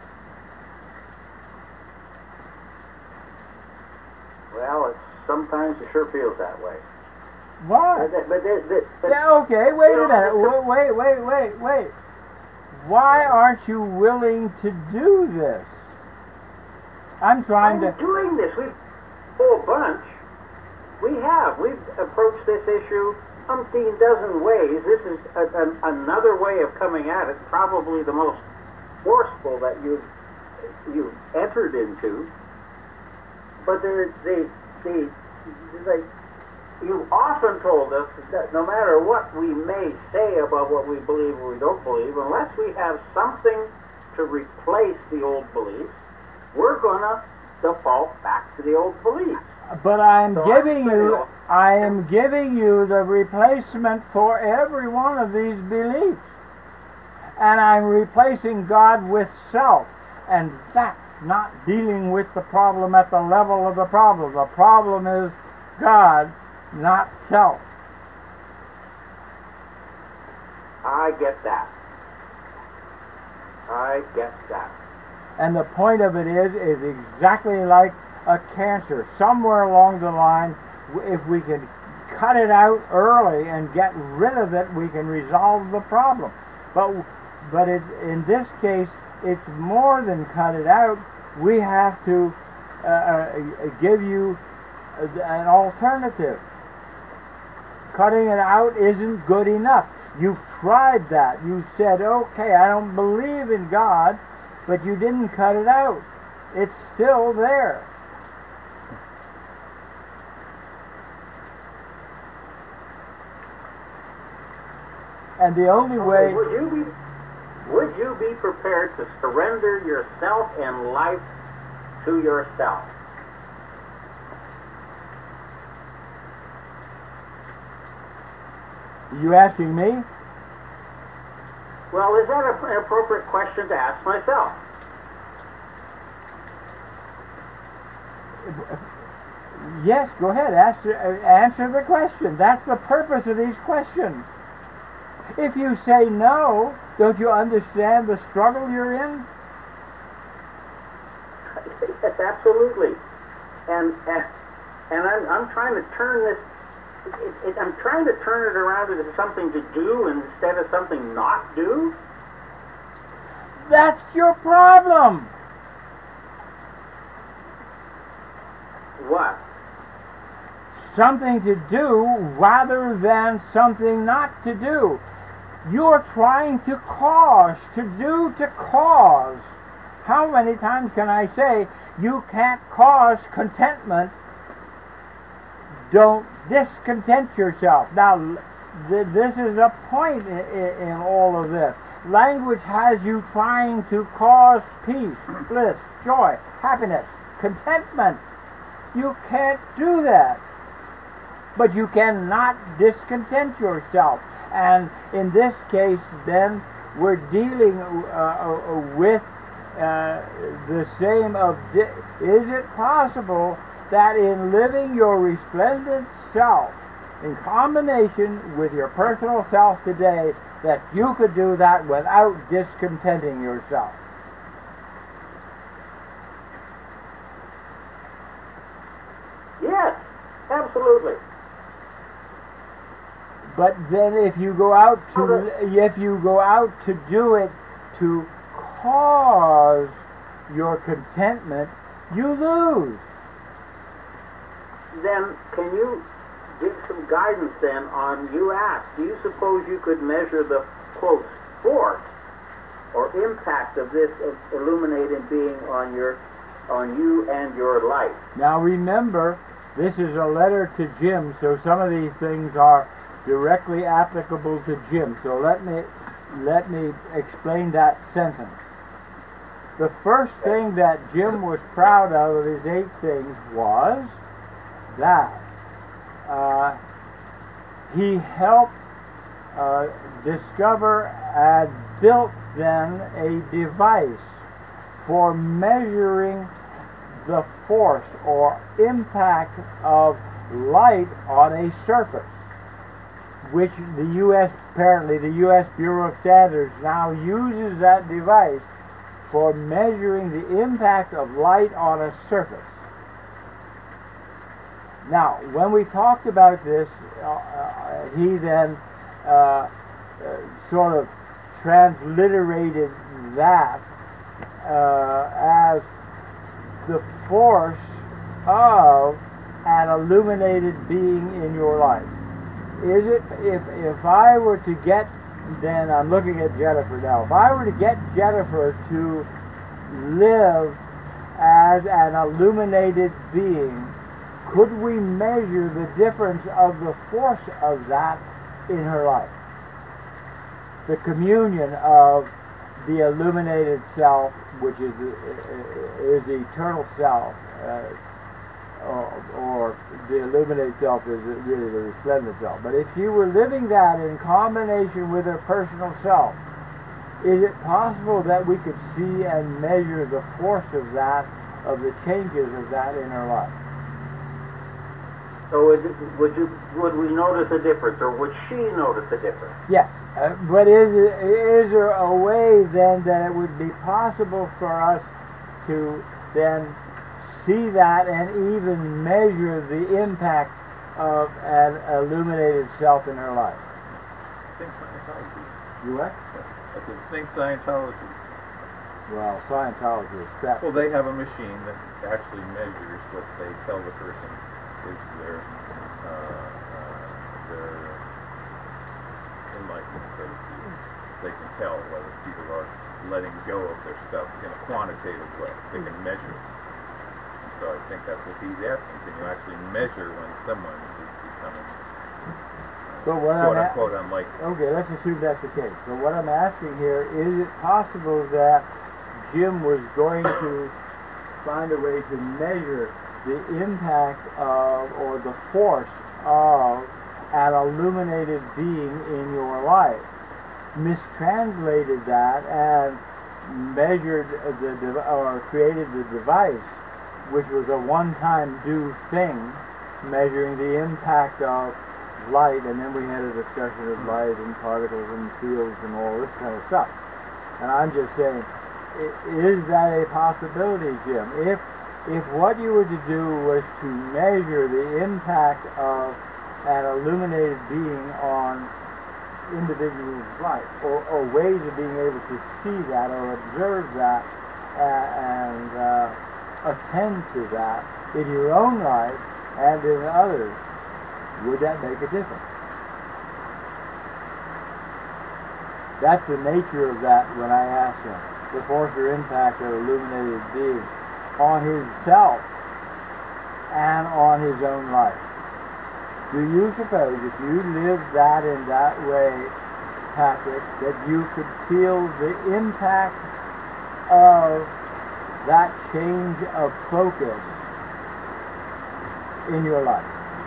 Well, it's, sometimes it sure feels that way. Why? But, but, but, but, Yeah, okay, wait a minute. Wait, wait, wait, wait. Why aren't you willing to do this? I'm trying I'm to... doing this. We've a whole bunch. We have. We've approached this issue umpteen dozen ways. This is a, a, another way of coming at it, probably the most forceful that you've, you've entered into. But the, the, the, the, you often told us that no matter what we may say about what we believe or we don't believe, unless we have something to replace the old beliefs, we're going to default back to the old beliefs. But I'm So giving I'm you, saying- I am giving you the replacement for every one of these beliefs. And I'm replacing God with self. And that's not dealing with the problem at the level of the problem. The problem is God, not self. I get that. I get that. And the point of it is, is exactly like a cancer. Somewhere along the line, if we can cut it out early and get rid of it, we can resolve the problem. But, but it, in this case, it's more than cut it out. We have to uh, uh, give you an alternative. Cutting it out isn't good enough. You've tried that. You said, okay, I don't believe in God, but you didn't cut it out. It's still there. And the only way... Would you be would you be prepared to surrender yourself and life to yourself? You asking me? Well, is that a, an appropriate question to ask myself? Yes, go ahead. Answer, answer the question. That's the purpose of these questions. If you say no, don't you understand the struggle you're in? Yes, absolutely. And and, and I'm, I'm trying to turn this. It, it, I'm trying to turn it around into something to do instead of something not do. That's your problem. What? Something to do rather than something not to do. You're trying to cause, to do to cause. How many times can I say you can't cause contentment? Don't discontent yourself. Now, th- this is a point in, in, in all of this. Language has you trying to cause peace, bliss, joy, happiness, contentment. You can't do that. But you cannot discontent yourself. And in this case, then, we're dealing uh, with uh, the same of, di- is it possible that in living your resplendent self, in combination with your personal self today, that you could do that without discontenting yourself? Yes, absolutely. But then if you go out to if you go out to do it to cause your contentment, you lose. Then can you give some guidance then on, you asked, do you suppose you could measure the, quote, force or impact of this illuminated being on your, on you and your life? Now remember, this is a letter to Jim, so some of these things are directly applicable to Jim. So let me let me explain that sentence. The first thing that Jim was proud of of his eight things was that uh, he helped uh, discover and built then a device for measuring the force or impact of light on a surface, which the U S apparently the U S Bureau of Standards now uses that device for measuring the impact of light on a surface. Now, when we talked about this, uh, uh, he then uh, uh, sort of transliterated that uh, as the force of an illuminated being in your life. Is it, if, if I were to get, then I'm looking at Jennifer now, if I were to get Jennifer to live as an illuminated being, could we measure the difference of the force of that in her life? The communion of the illuminated self, which is the, is the eternal self, uh, or, or the illuminated self is really the resplendent self. But if she were living that in combination with her personal self, is it possible that we could see and measure the force of that, of the changes of that in her life? So would, would you would we notice a difference, or would she notice a difference? Yes, uh, but is is there a way then that it would be possible for us to then see that and even measure the impact of an illuminated self in her life? Think Scientology. You what? I said, think Scientology. Well, Scientology is crap. Well, they have a machine that actually measures what they tell the person is their uh, uh, their enlightenment, so to speak. They can tell whether people are letting go of their stuff in a quantitative way. They can measure it. So I think that's what he's asking. Can you actually measure when someone is becoming But what quote I'm unquote unlikely? Okay, let's assume that's the case. So what I'm asking here, is it possible that Jim was going to find a way to measure the impact of, or the force of, an illuminated being in your life, mistranslated that and measured the, or created the device, which was a one-time do thing, measuring the impact of light, and then we had a discussion of light and particles and fields and all this kind of stuff. And I'm just saying, is that a possibility, Jim? If if what you were to do was to measure the impact of an illuminated being on individuals' life, or, or ways of being able to see that or observe that and uh, attend to that in your own life and in others, would that make a difference? That's the nature of that when I asked him. The force or impact of illuminated being on himself and on his own life. Do you suppose if you lived that in that way, Patrick, that you could feel the impact of that change of focus in your life?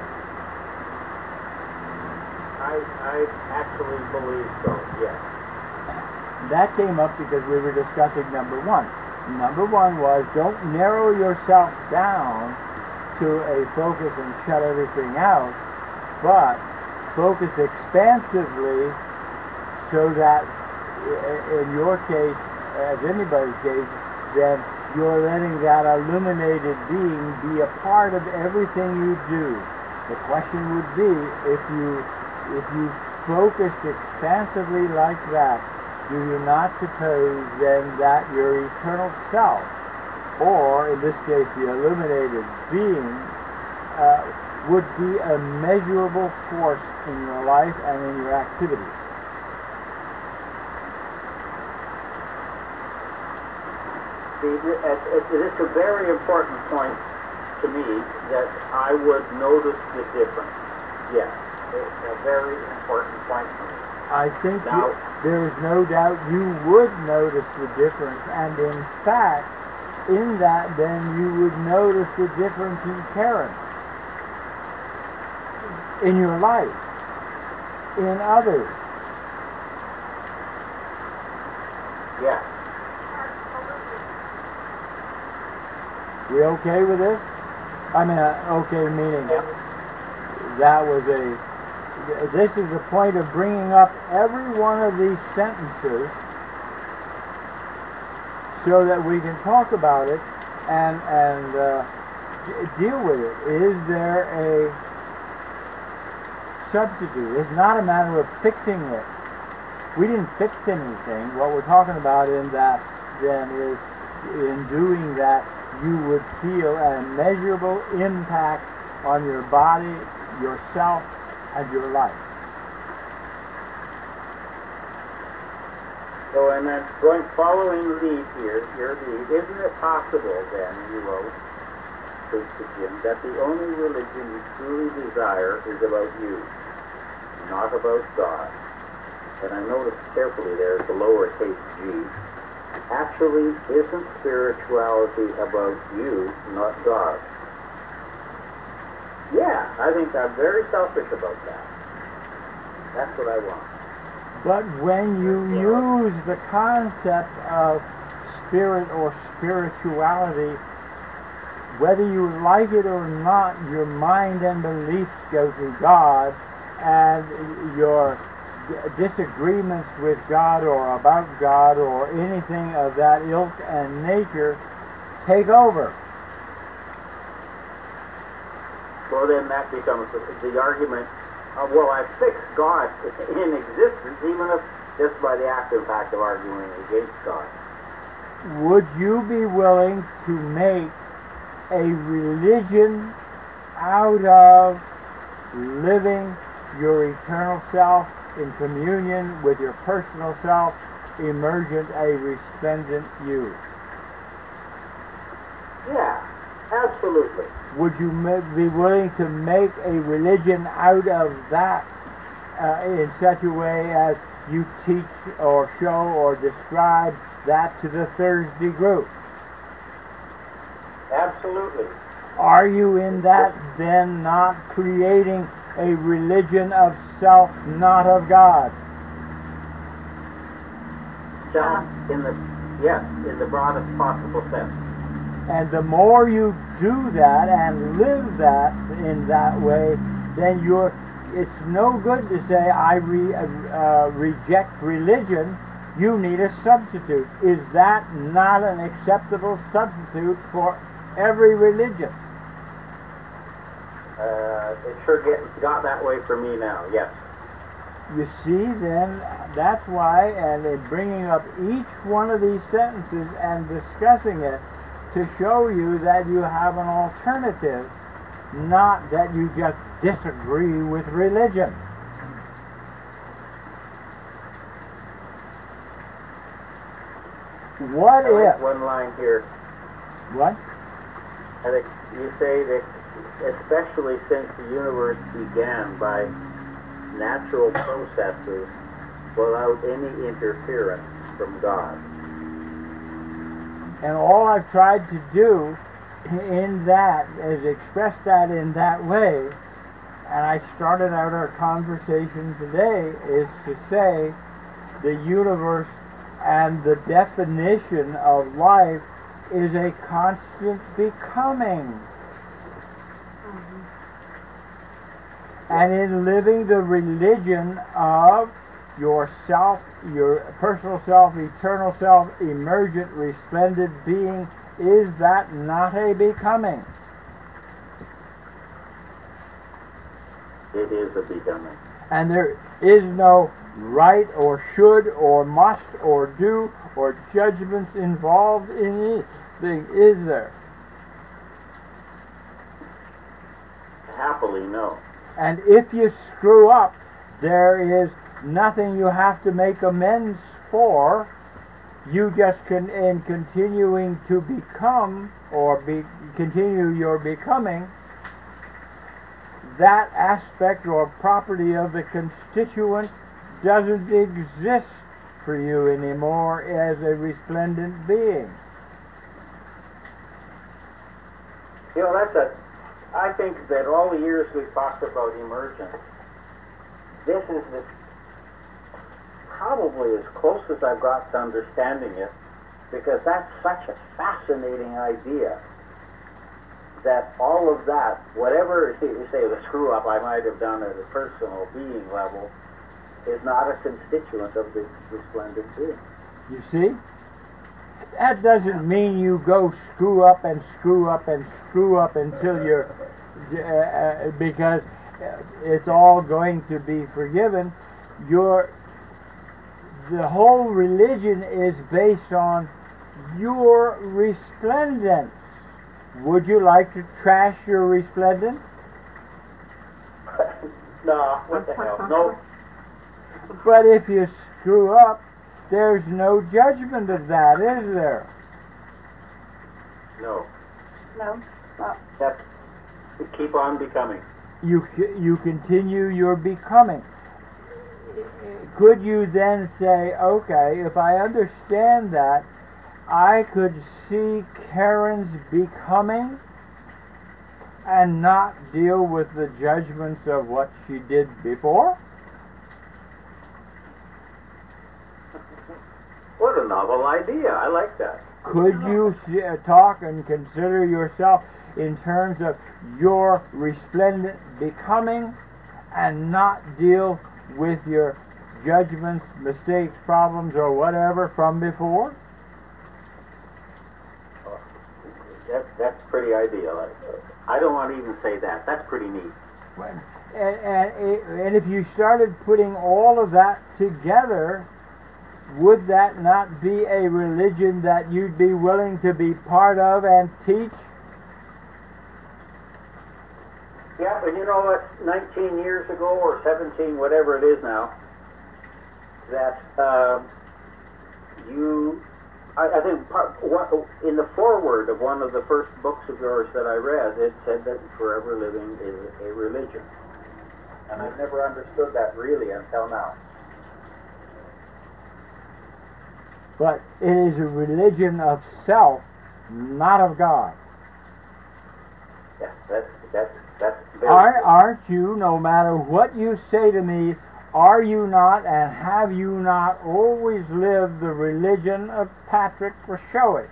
I, I actually believe so, yes. That came up because we were discussing number one. Number one was don't narrow yourself down to a focus and shut everything out, but focus expansively so that in your case, as anybody's case, then you're letting that illuminated being be a part of everything you do. The question would be, if you if you focused expansively like that, do you not suppose then that your eternal self, or in this case the illuminated being, uh, would be a measurable force in your life and in your activities? See, it, it is a very important point to me that I would notice the difference. Yes, it's a very important point to me. I think Now, you, there is no doubt you would notice the difference, and in fact, in that then you would notice the difference in Karen, in your life, in others. yes. We okay with this? I mean, uh, okay meaning Yep. that was a, this is the point of bringing up every one of these sentences so that we can talk about it and, and uh, d- deal with it. Is there a substitute? It's not a matter of fixing it. We didn't fix anything. What we're talking about in that then is in doing that, you would feel a measurable impact on your body, yourself, and your life. So, and then going, following lead here, your lead, isn't it possible then, you wrote, to, to Jim, that the only religion you truly desire is about you, not about God? And I noticed carefully there, it's a lowercase g. Actually, isn't spirituality about you, not God? Yeah, I think I'm very selfish about that. That's what I want. But when you use the concept of spirit or spirituality, whether you like it or not, your mind and beliefs go to God, and your disagreements with God or about God or anything of that ilk and nature take over. Well, then that becomes the, the argument, uh, well, I fixed God in existence, even if just by the active fact of arguing against God. Would you be willing to make a religion out of living your eternal self in communion with your personal self, emergent, a resplendent you? Yeah, absolutely. Would you ma- be willing to make a religion out of that uh, in such a way as you teach or show or describe that to the Thursday group? Absolutely. Are you in that then not creating a religion of self, not of God? Self in the, yes, in the broadest possible sense. And the more you do that and live that in that way, then you're, it's no good to say, I re, uh, reject religion. You need a substitute. Is that not an acceptable substitute for every religion? Uh, it sure get, got that way for me now, yes. You see, then, that's why, and in bringing up each one of these sentences and discussing it, to show you that you have an alternative, not that you just disagree with religion. What I like if? one line here. What? I think you say that, especially since the universe began by natural processes without any interference from God. And all I've tried to do in that is express that in that way, and I started out our conversation today, is to say the universe and the definition of life is a constant becoming. Mhm. And in living the religion of yourself, your personal self, eternal self, emergent, resplendent being, is that not a becoming? It is a becoming. And there is no right or should or must or do or judgments involved in anything, is there? Happily, no. And if you screw up, there is nothing you have to make amends for. You just can, in continuing to become or be continue your becoming, that aspect or property of the constituent doesn't exist for you anymore as a resplendent being. You know, that's a, I think that all the years we've talked about emergence, this is the, probably as close as I've got to understanding it, because that's such a fascinating idea that all of that, whatever you say the screw up I might have done at a personal being level, is not a constituent of the resplendent being. You see? That doesn't mean you go screw up and screw up and screw up until you're, uh, uh, because it's all going to be forgiven. Your, the whole religion is based on your resplendence. Would you like to trash your resplendence? No, what the hell? No. But if you screw up, there's no judgment of that, is there? No. No. No. That's, keep on becoming. You you continue your becoming. Could you then say, okay, if I understand that, I could see Karen's becoming and not deal with the judgments of what she did before? What a novel idea. I like that. Could you uh, talk and consider yourself in terms of your resplendent becoming and not deal with your judgments, mistakes, problems, or whatever from before? That's, that's pretty ideal. I don't want to even say that. That's pretty neat. And, and, and if you started putting all of that together, would that not be a religion that you'd be willing to be part of and teach? Yeah, but you know what? nineteen years ago or seventeen, whatever it is now, that uh, you, I, I think part, what, in the foreword of one of the first books of yours that I read, it said that forever living is a religion. And I've never understood that really until now. But it is a religion of self, not of God. Yes, that's, that's, that's very Are, good. aren't you, no matter what you say to me, are you not and have you not always lived the religion of Patrick Rashoey?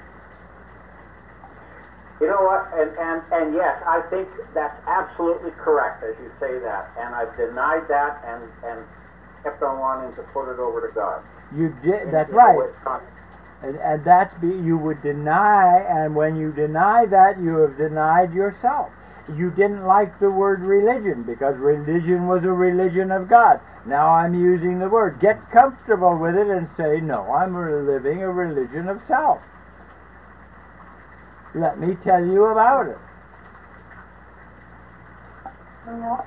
You know what? And, and, and yes, I think that's absolutely correct as you say that. And I've denied that and, and kept on wanting to put it over to God. You did. In- That's in a right. way, con- And, and that's be, you would deny, and when you deny that, you have denied yourself. You didn't like the word religion because religion was a religion of God. Now I'm using the word. Get comfortable with it and say, no, I'm living a religion of self. Let me tell you about it. No.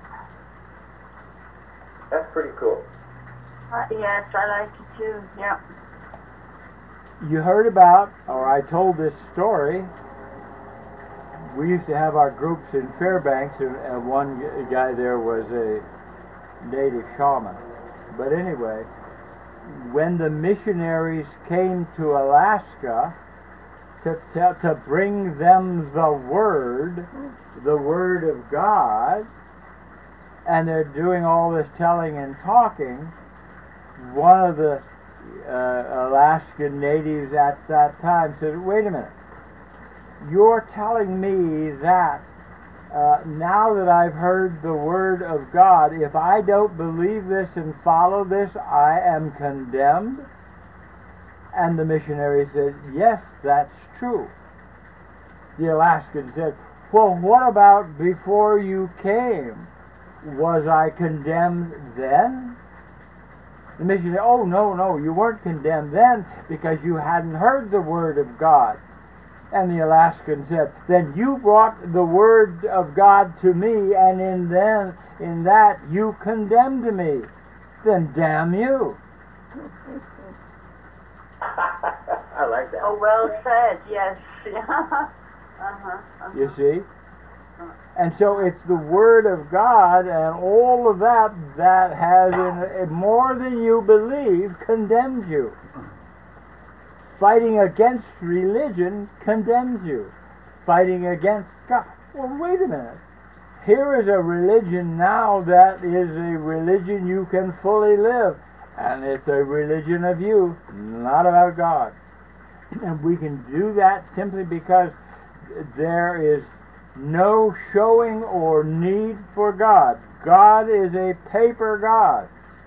That's pretty cool. Uh, yes, I like it too. Yeah. you heard about, or I told this story. We used to have our groups in Fairbanks, and, and one guy there was a native shaman. But anyway, when the missionaries came to Alaska to, to, to bring them the Word, the Word of God, and they're doing all this telling and talking, one of the uh, Alaskan natives at that time said, wait a minute, you're telling me that uh, now that I've heard the Word of God, if I don't believe this and follow this, I am condemned? And the missionary said, yes, that's true. The Alaskan said, well, what about before you came? Was I condemned then? The missionary said, oh, no, no, you weren't condemned then because you hadn't heard the Word of God. And the Alaskan said, then you brought the Word of God to me, and in then in that you condemned me. Then damn you. I like that. Oh, well said, yes. uh-huh, uh-huh. You see? And so it's the Word of God and all of that that has, in, in more than you believe, condemns you. Fighting against religion condemns you. Fighting against God. Well, wait a minute. Here is a religion now that is a religion you can fully live. And it's a religion of you, not about God. And we can do that simply because there is no showing or need for God. God is a paper God.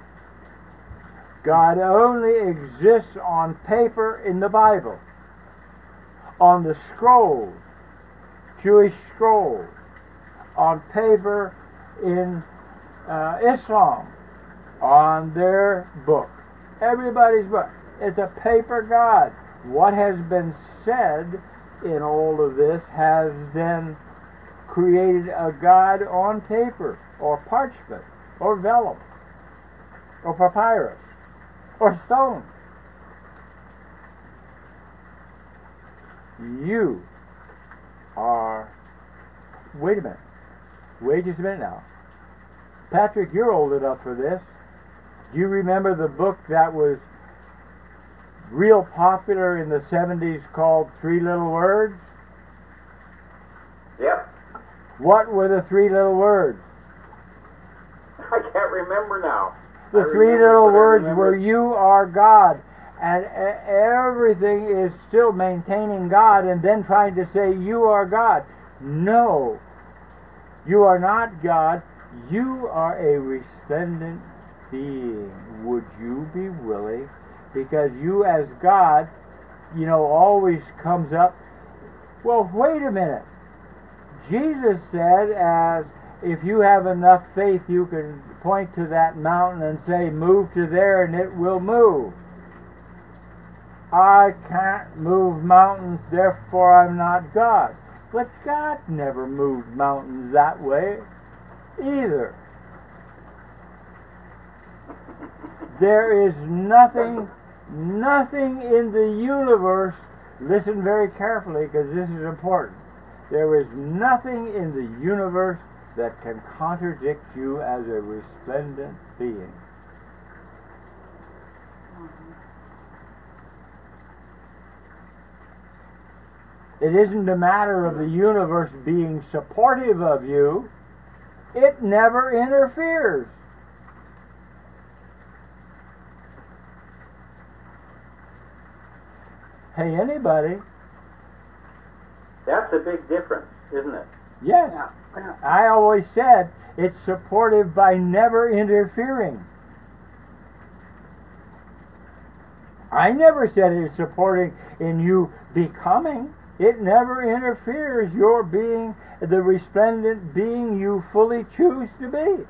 God only exists on paper in the Bible, on the scrolls, Jewish scrolls, on paper in uh, Islam, on their book, everybody's book. It's a paper God. What has been said in all of this has then created a God on paper, or parchment, or vellum, or papyrus, or stone. You are, wait a minute, wait just a minute now. Patrick, you're old enough for this. Do you remember the book that was real popular in the seventies called Three Little Words? Yep. What were the three little words? I can't remember now. The I three remember, little but I words remember- were you are God. And e- everything is still maintaining God and then trying to say you are God. No. You are not God. You are a resplendent being. Would you be willing? Because you as God, you know, always comes up, well, wait a minute. Jesus said, as if you have enough faith, you can point to that mountain and say, move to there, and it will move. I can't move mountains, therefore I'm not God. But God never moved mountains that way either. There is nothing, nothing in the universe, listen very carefully because this is important. There is nothing in the universe that can contradict you as a resplendent being. It isn't a matter of the universe being supportive of you. It never interferes. Hey, anybody? That's a big difference, isn't it? Yes. I always said it's supportive by never interfering. I never said it's supporting in you becoming. It never interferes your being the resplendent being you fully choose to be.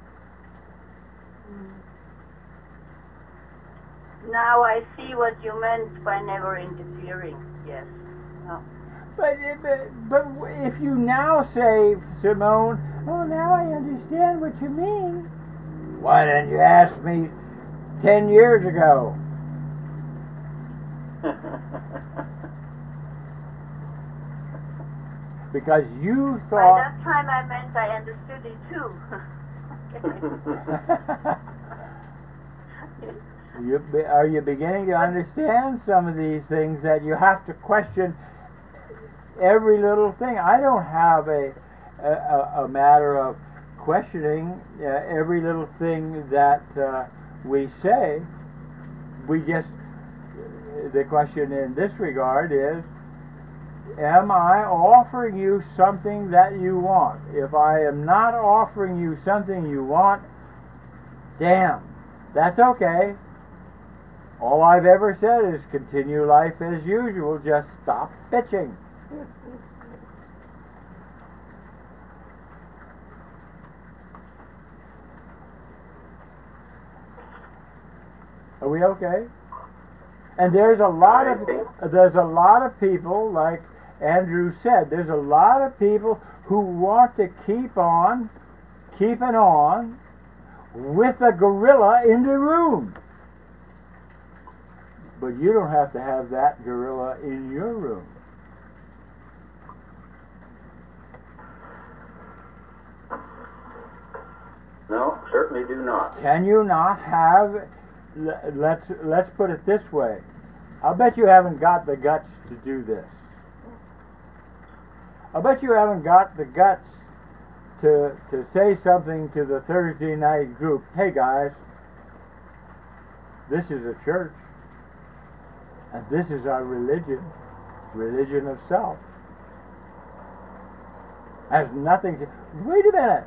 Now I see what you meant by never interfering. Yes. No. But, but, but if you now say, Simone, oh, now I understand what you mean. Why didn't you ask me ten years ago? Because you By thought. that time I meant I understood it too. You, be- are you beginning to understand some of these things that you have to question every little thing? I don't have a a, a matter of questioning uh, every little thing that uh, we say. We just, the question in this regard is, am I offering you something that you want? If I am not offering you something you want, damn, that's okay. All I've ever said is continue life as usual, just stop bitching. Are we okay? And there's a lot of there's a lot of people, like Andrew said, there's a lot of people who want to keep on keeping on with a gorilla in the room. But you don't have to have that gorilla in your room. No, certainly do not. Can you not have, let's let's put it this way. I'll bet you haven't got the guts to do this. I'll bet you haven't got the guts to to say something to the Thursday night group. Hey guys, this is a church. And this is our religion, religion of self. Has nothing to... Wait a minute.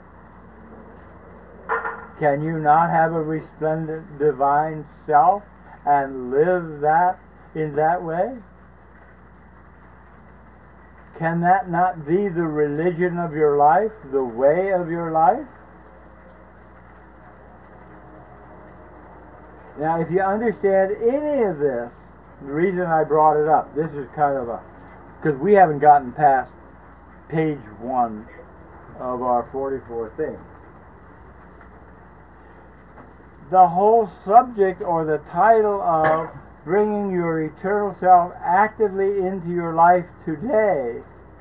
Can you not have a resplendent divine self and live that in that way? Can that not be the religion of your life, the way of your life? Now, if you understand any of this, the reason I brought it up, this is kind of a, because we haven't gotten past page one of our forty-four thing. The whole subject or the title of bringing your eternal self actively into your life today.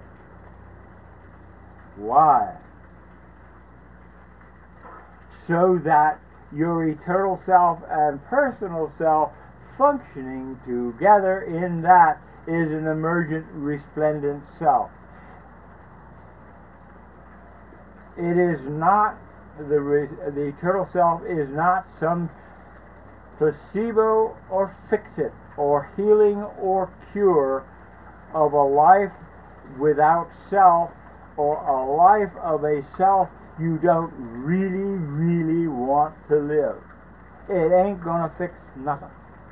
Why? So that your eternal self and personal self functioning together in that is an emergent, resplendent self. It is not, the, the eternal self is not some placebo or fix-it or healing or cure of a life without self or a life of a self you don't really, really want to live. It ain't gonna fix nothing.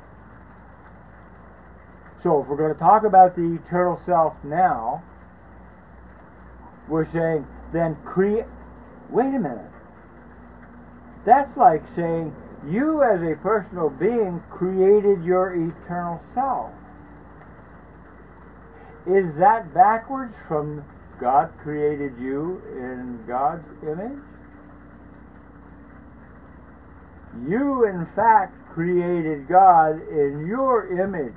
So if we're going to talk about the eternal self now, we're saying then create... Wait a minute. That's like saying you as a personal being created your eternal self. Is that backwards from God created you in God's image? You in fact created God in your image.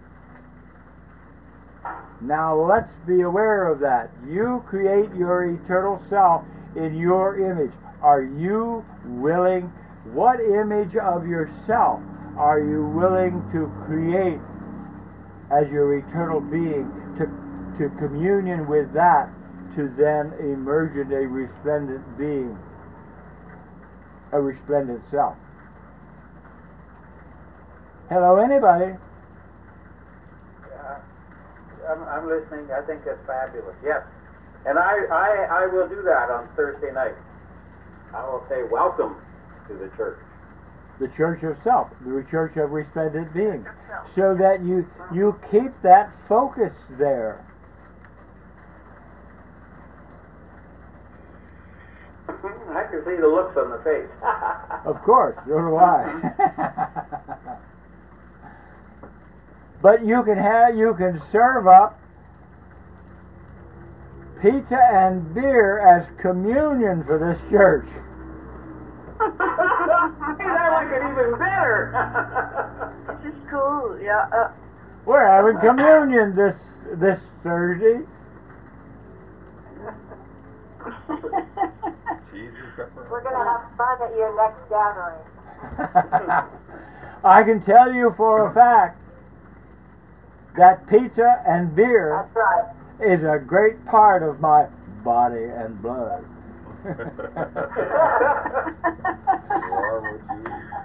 Now let's be aware of that. You create your eternal self in your image. Are you willing, what image of yourself are you willing to create as your eternal being, to, to communion with that, to then emerge in a resplendent being, a resplendent self? Hello, anybody? I'm, I'm listening. I think that's fabulous. Yes. And I, I, I will do that on Thursday night. I will say welcome to the church. The church of self, the church of resplendent being. So that you, you keep that focus there. I can see the looks on the face. Of course, so do I. But you can have, you can serve up pizza and beer as communion for this church. I like it even better. This is cool. Yeah. Uh, We're having communion this this Thursday. Cheese and pepperoni. We're gonna have fun at your next gathering. I can tell you for a fact that pizza and beer That's right. is a great part of my body and blood. You are what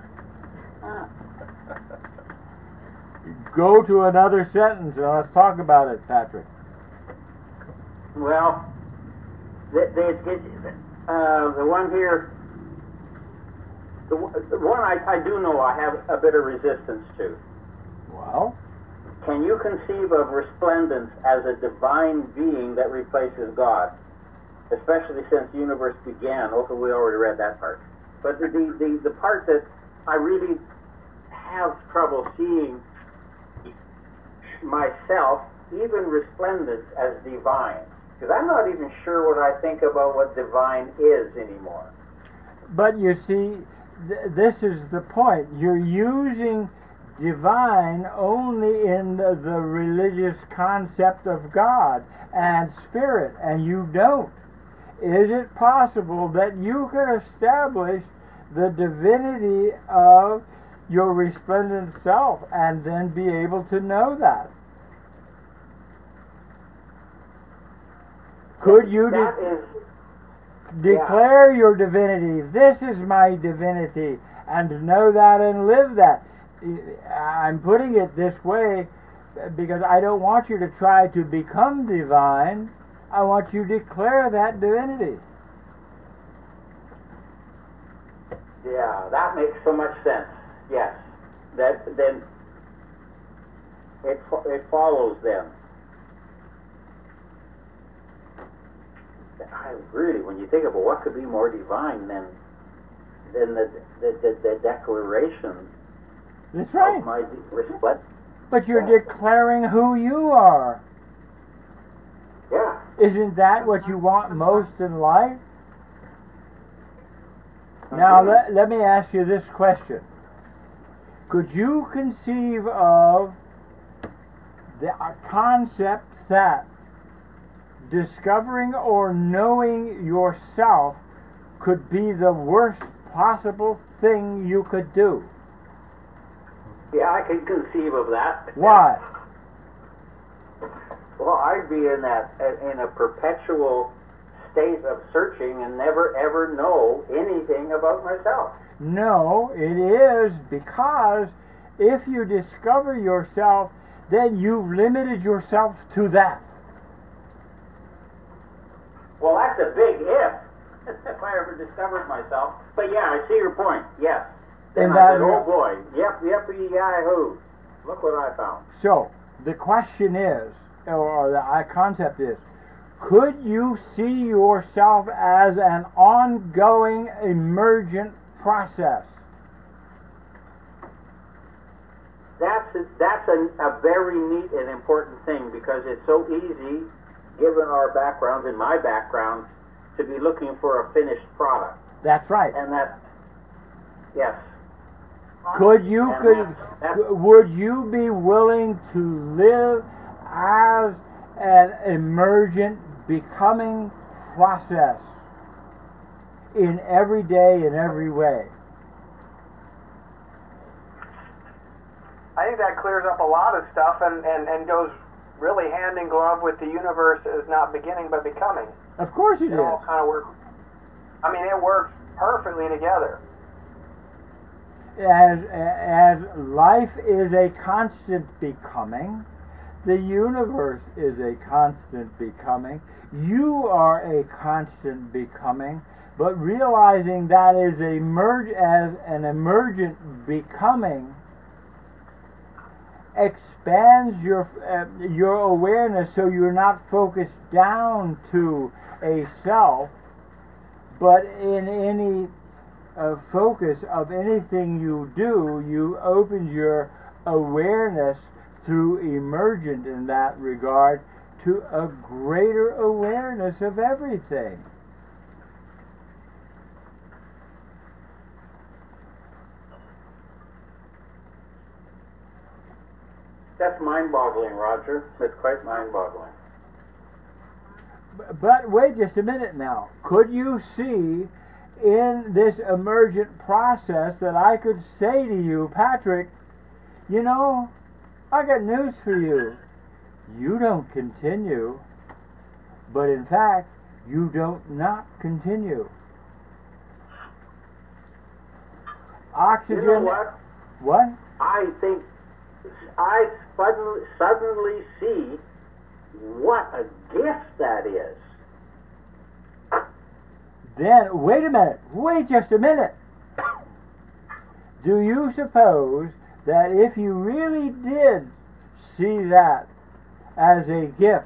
you eat. Go to another sentence and let's talk about it, Patrick. Well, the, the, uh, the one here, the, the one I, I do know I have a bit of resistance to. Well, Can you conceive of resplendence as a divine being that replaces God? Especially since the universe began. Okay, we already read that part. But the, the, the, the part that I really have trouble seeing myself, even resplendence, as divine. Because I'm not even sure what I think about what divine is anymore. but you see, th- this is the point. You're using divine only in the, the religious concept of God and spirit, and you don't. Is it possible that you can establish the divinity of your resplendent self and then be able to know that? Could you de- That is, declare your divinity? This is my divinity, and to know that and live that. I'm putting it this way because I don't want you to try to become divine. I want you to declare that divinity. yeah, that makes so much sense. Yes. That then it fo- it follows then. I really, when you think about what could be more divine than than the the, the, the declaration That's right. of my resplendence. But you're declaring who you are. Yeah. Isn't that what you want most in life? Now, let, let me ask you this question. Could you conceive of the uh, concept that discovering or knowing yourself could be the worst possible thing you could do? Yeah, I can conceive of that. Why? Well, I'd be in that in a perpetual state of searching and never ever know anything about myself. No, it is because if you discover yourself, then you've limited yourself to that. Well, that's a big if. If I ever discovered myself. But yeah, I see your point. Yes. Then And I that said, re- oh boy, yep, yep, yahoo! Look what I found. So, the question is, or the uh, concept is, could you see yourself as an ongoing, emergent process? That's a, that's a, a very neat and important thing because it's so easy, given our backgrounds and my background, to be looking for a finished product. That's right. And that, yes. Could you, And could, that's- that's- could- would you be willing to live as an emergent becoming process in every day, in every way? I think that clears up a lot of stuff and, and, and goes really hand in glove with the universe as not beginning but becoming. Of course it It all is. kind of works. I mean, it works perfectly together. As, as life is a constant becoming, the universe is a constant becoming, you are a constant becoming, but realizing that is a merge as an emergent becoming expands your uh, your awareness so you're not focused down to a self, but in any uh, focus of anything you do, you open your awareness through emergent in that regard to a greater awareness of everything. That's mind-boggling, Roger. That's quite mind-boggling. But wait just a minute now. Could you see in this emergent process that I could say to you, Patrick, you know, I got news for you. You don't continue, but in fact, you don't not continue. Oxygen. You know what? What? I think I suddenly, suddenly see what a gift that is. Then, wait a minute. Wait just a minute. Do you suppose that if you really did see that as a gift,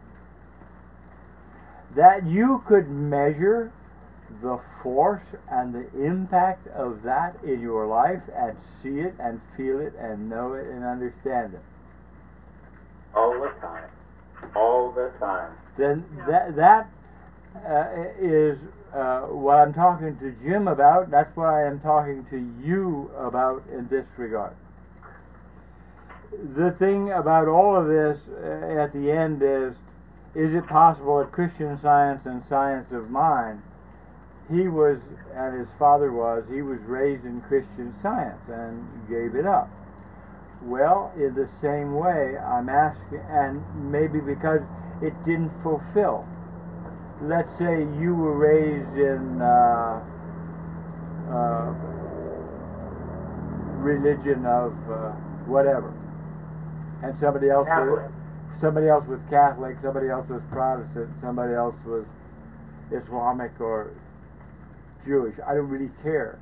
that you could measure the force and the impact of that in your life and see it and feel it and know it and understand it? All the time. All the time. Then that that uh, is uh, what I'm talking to Jim about. That's what I am talking to you about in this regard. The thing about all of this uh, at the end is, is it possible that Christian Science and science of mind, he was, and his father was, he was raised in Christian Science and gave it up. Well, in the same way, I'm asking, and maybe because it didn't fulfill. Let's say you were raised in uh, uh, religion of uh, whatever, and somebody else was, somebody else was Catholic, somebody else was Protestant, somebody else was Islamic or Jewish. I don't really care.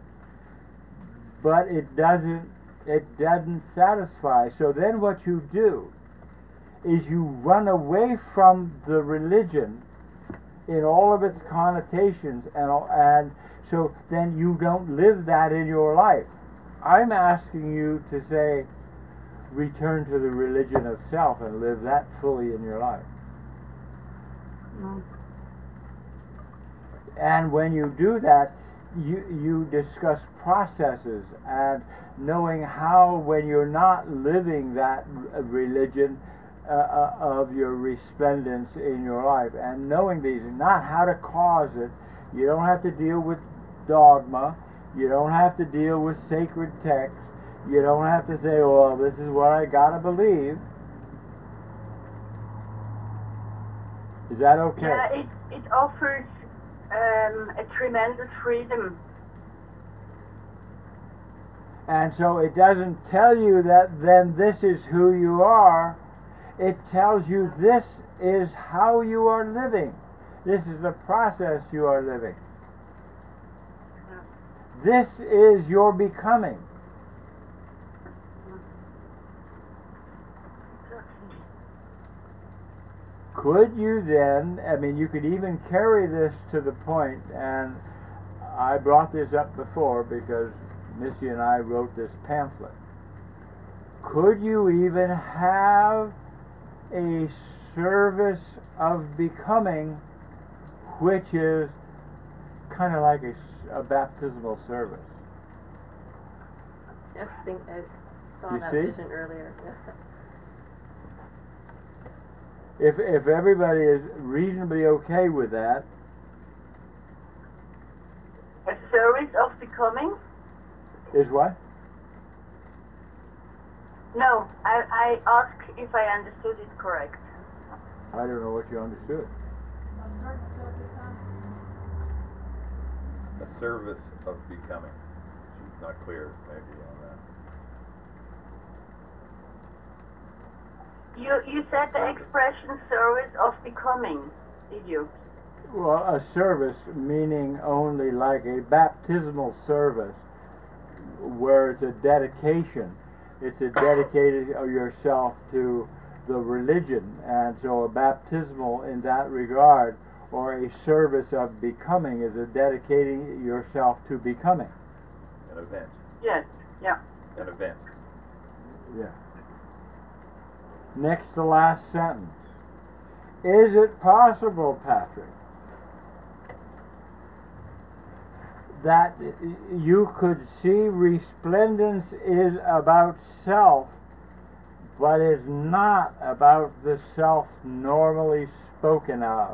But it doesn't it doesn't satisfy. So then what you do is you run away from the religion in all of its connotations, and and so then you don't live that in your life. I'm asking you to say, return to the religion of self and live that fully in your life. Mm. And when you do that, you you discuss processes and knowing how, when you're not living that r- religion uh, uh, of your resplendence in your life, and knowing these, not how to cause it. You don't have to deal with dogma. You don't have to deal with sacred text. You don't have to say, well, this is what I gotta believe. Is that okay? Yeah, it, it offers um, a tremendous freedom. And so it doesn't tell you that then this is who you are. It tells you this is how you are living. This is the process you are living. This is your becoming. Could you then, I mean, you could even carry this to the point, and I brought this up before because Missy and I wrote this pamphlet. Could you even have a service of becoming, which is kind of like a, a baptismal service? I was think I saw You that see? vision earlier. If if everybody is reasonably okay with that, A service of becoming? is what? No, I, I ask if I understood it correct. I don't know what you understood. A service of becoming. She's not clear, maybe, on that. You you said the expression service of becoming, did you? Well, a service meaning only like a baptismal service, where it's a dedication. It's a dedicated of yourself to the religion, and so a baptismal in that regard, or a service of becoming, is a dedicating yourself to becoming. An event. Yes, yeah. An event. Yeah. Next to last sentence. Is it possible, Patrick, that you could see resplendence is about self but is not about the self normally spoken of.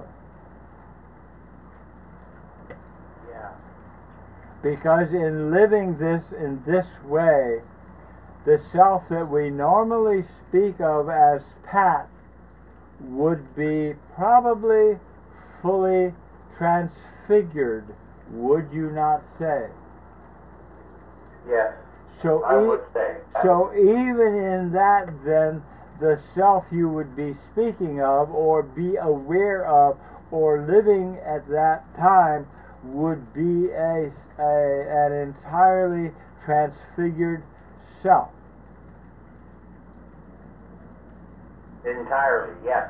Yeah. Because in living this in this way, the self that we normally speak of as Pat would be probably fully transfigured, would you not say? Yes. So, I e- would say. so even in that, then, the self you would be speaking of or be aware of or living at that time would be a, a an entirely transfigured self. Entirely, yes.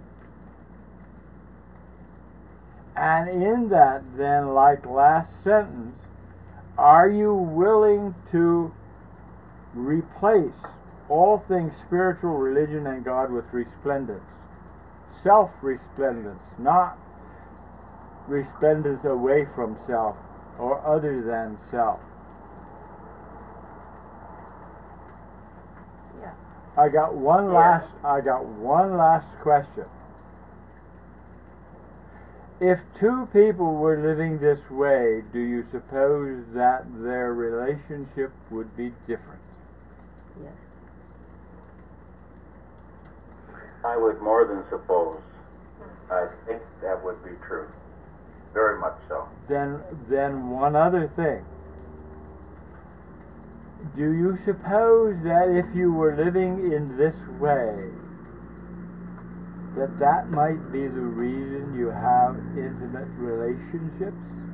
And in that, then, like last sentence, are you willing to replace all things spiritual, religion, and God with resplendence? Self-resplendence, not resplendence away from self or other than self. Yeah. I got one Yeah. last I got one last question. If two people were living this way, do you suppose that their relationship would be different? Yes. I would more than suppose. I think that would be true. Very much so. Then then one other thing. Do you suppose that if you were living in this way, that that might be the reason you have intimate relationships?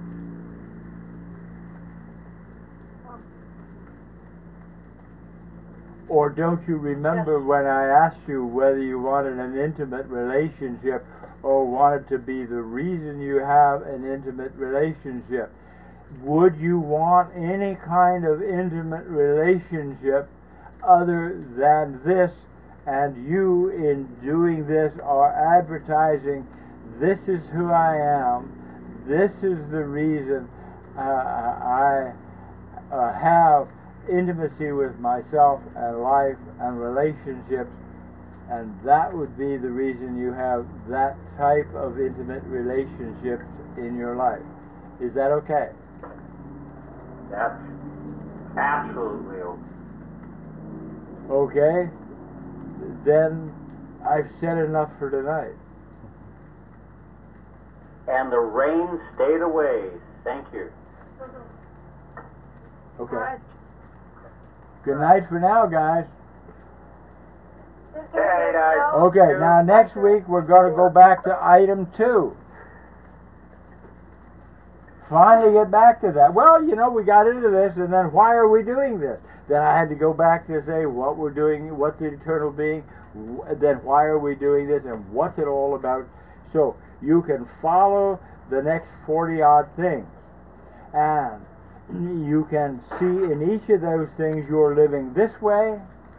Or don't you remember when I asked you whether you wanted an intimate relationship or wanted to be the reason you have an intimate relationship? Would you want any kind of intimate relationship other than this, and you in doing this are advertising, this is who I am, this is the reason uh, I uh, have intimacy with myself and life and relationships, and that would be the reason you have that type of intimate relationships in your life. Is that okay? That's absolutely okay. Okay? Then I've said enough for tonight. And the rain stayed away. Thank you. Okay. Right. Good night for now, guys. Hey, guys. Okay, now next week we're going to go back to item two. Finally get back to that. Well, you know, we got into this, and then why are we doing this? Then I had to go back to say what we're doing, what's the eternal being, then why are we doing this, and what's it all about. So you can follow the next forty odd things. And you can see in each of those things you're living this way,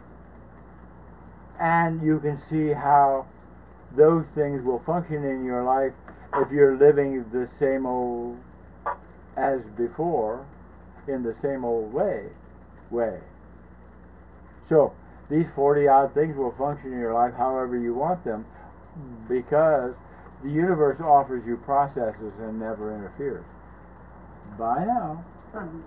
and you can see how those things will function in your life if you're living the same old as before, in the same old way way. So these forty odd things will function in your life however you want them, because the universe offers you processes and never interferes. Bye now.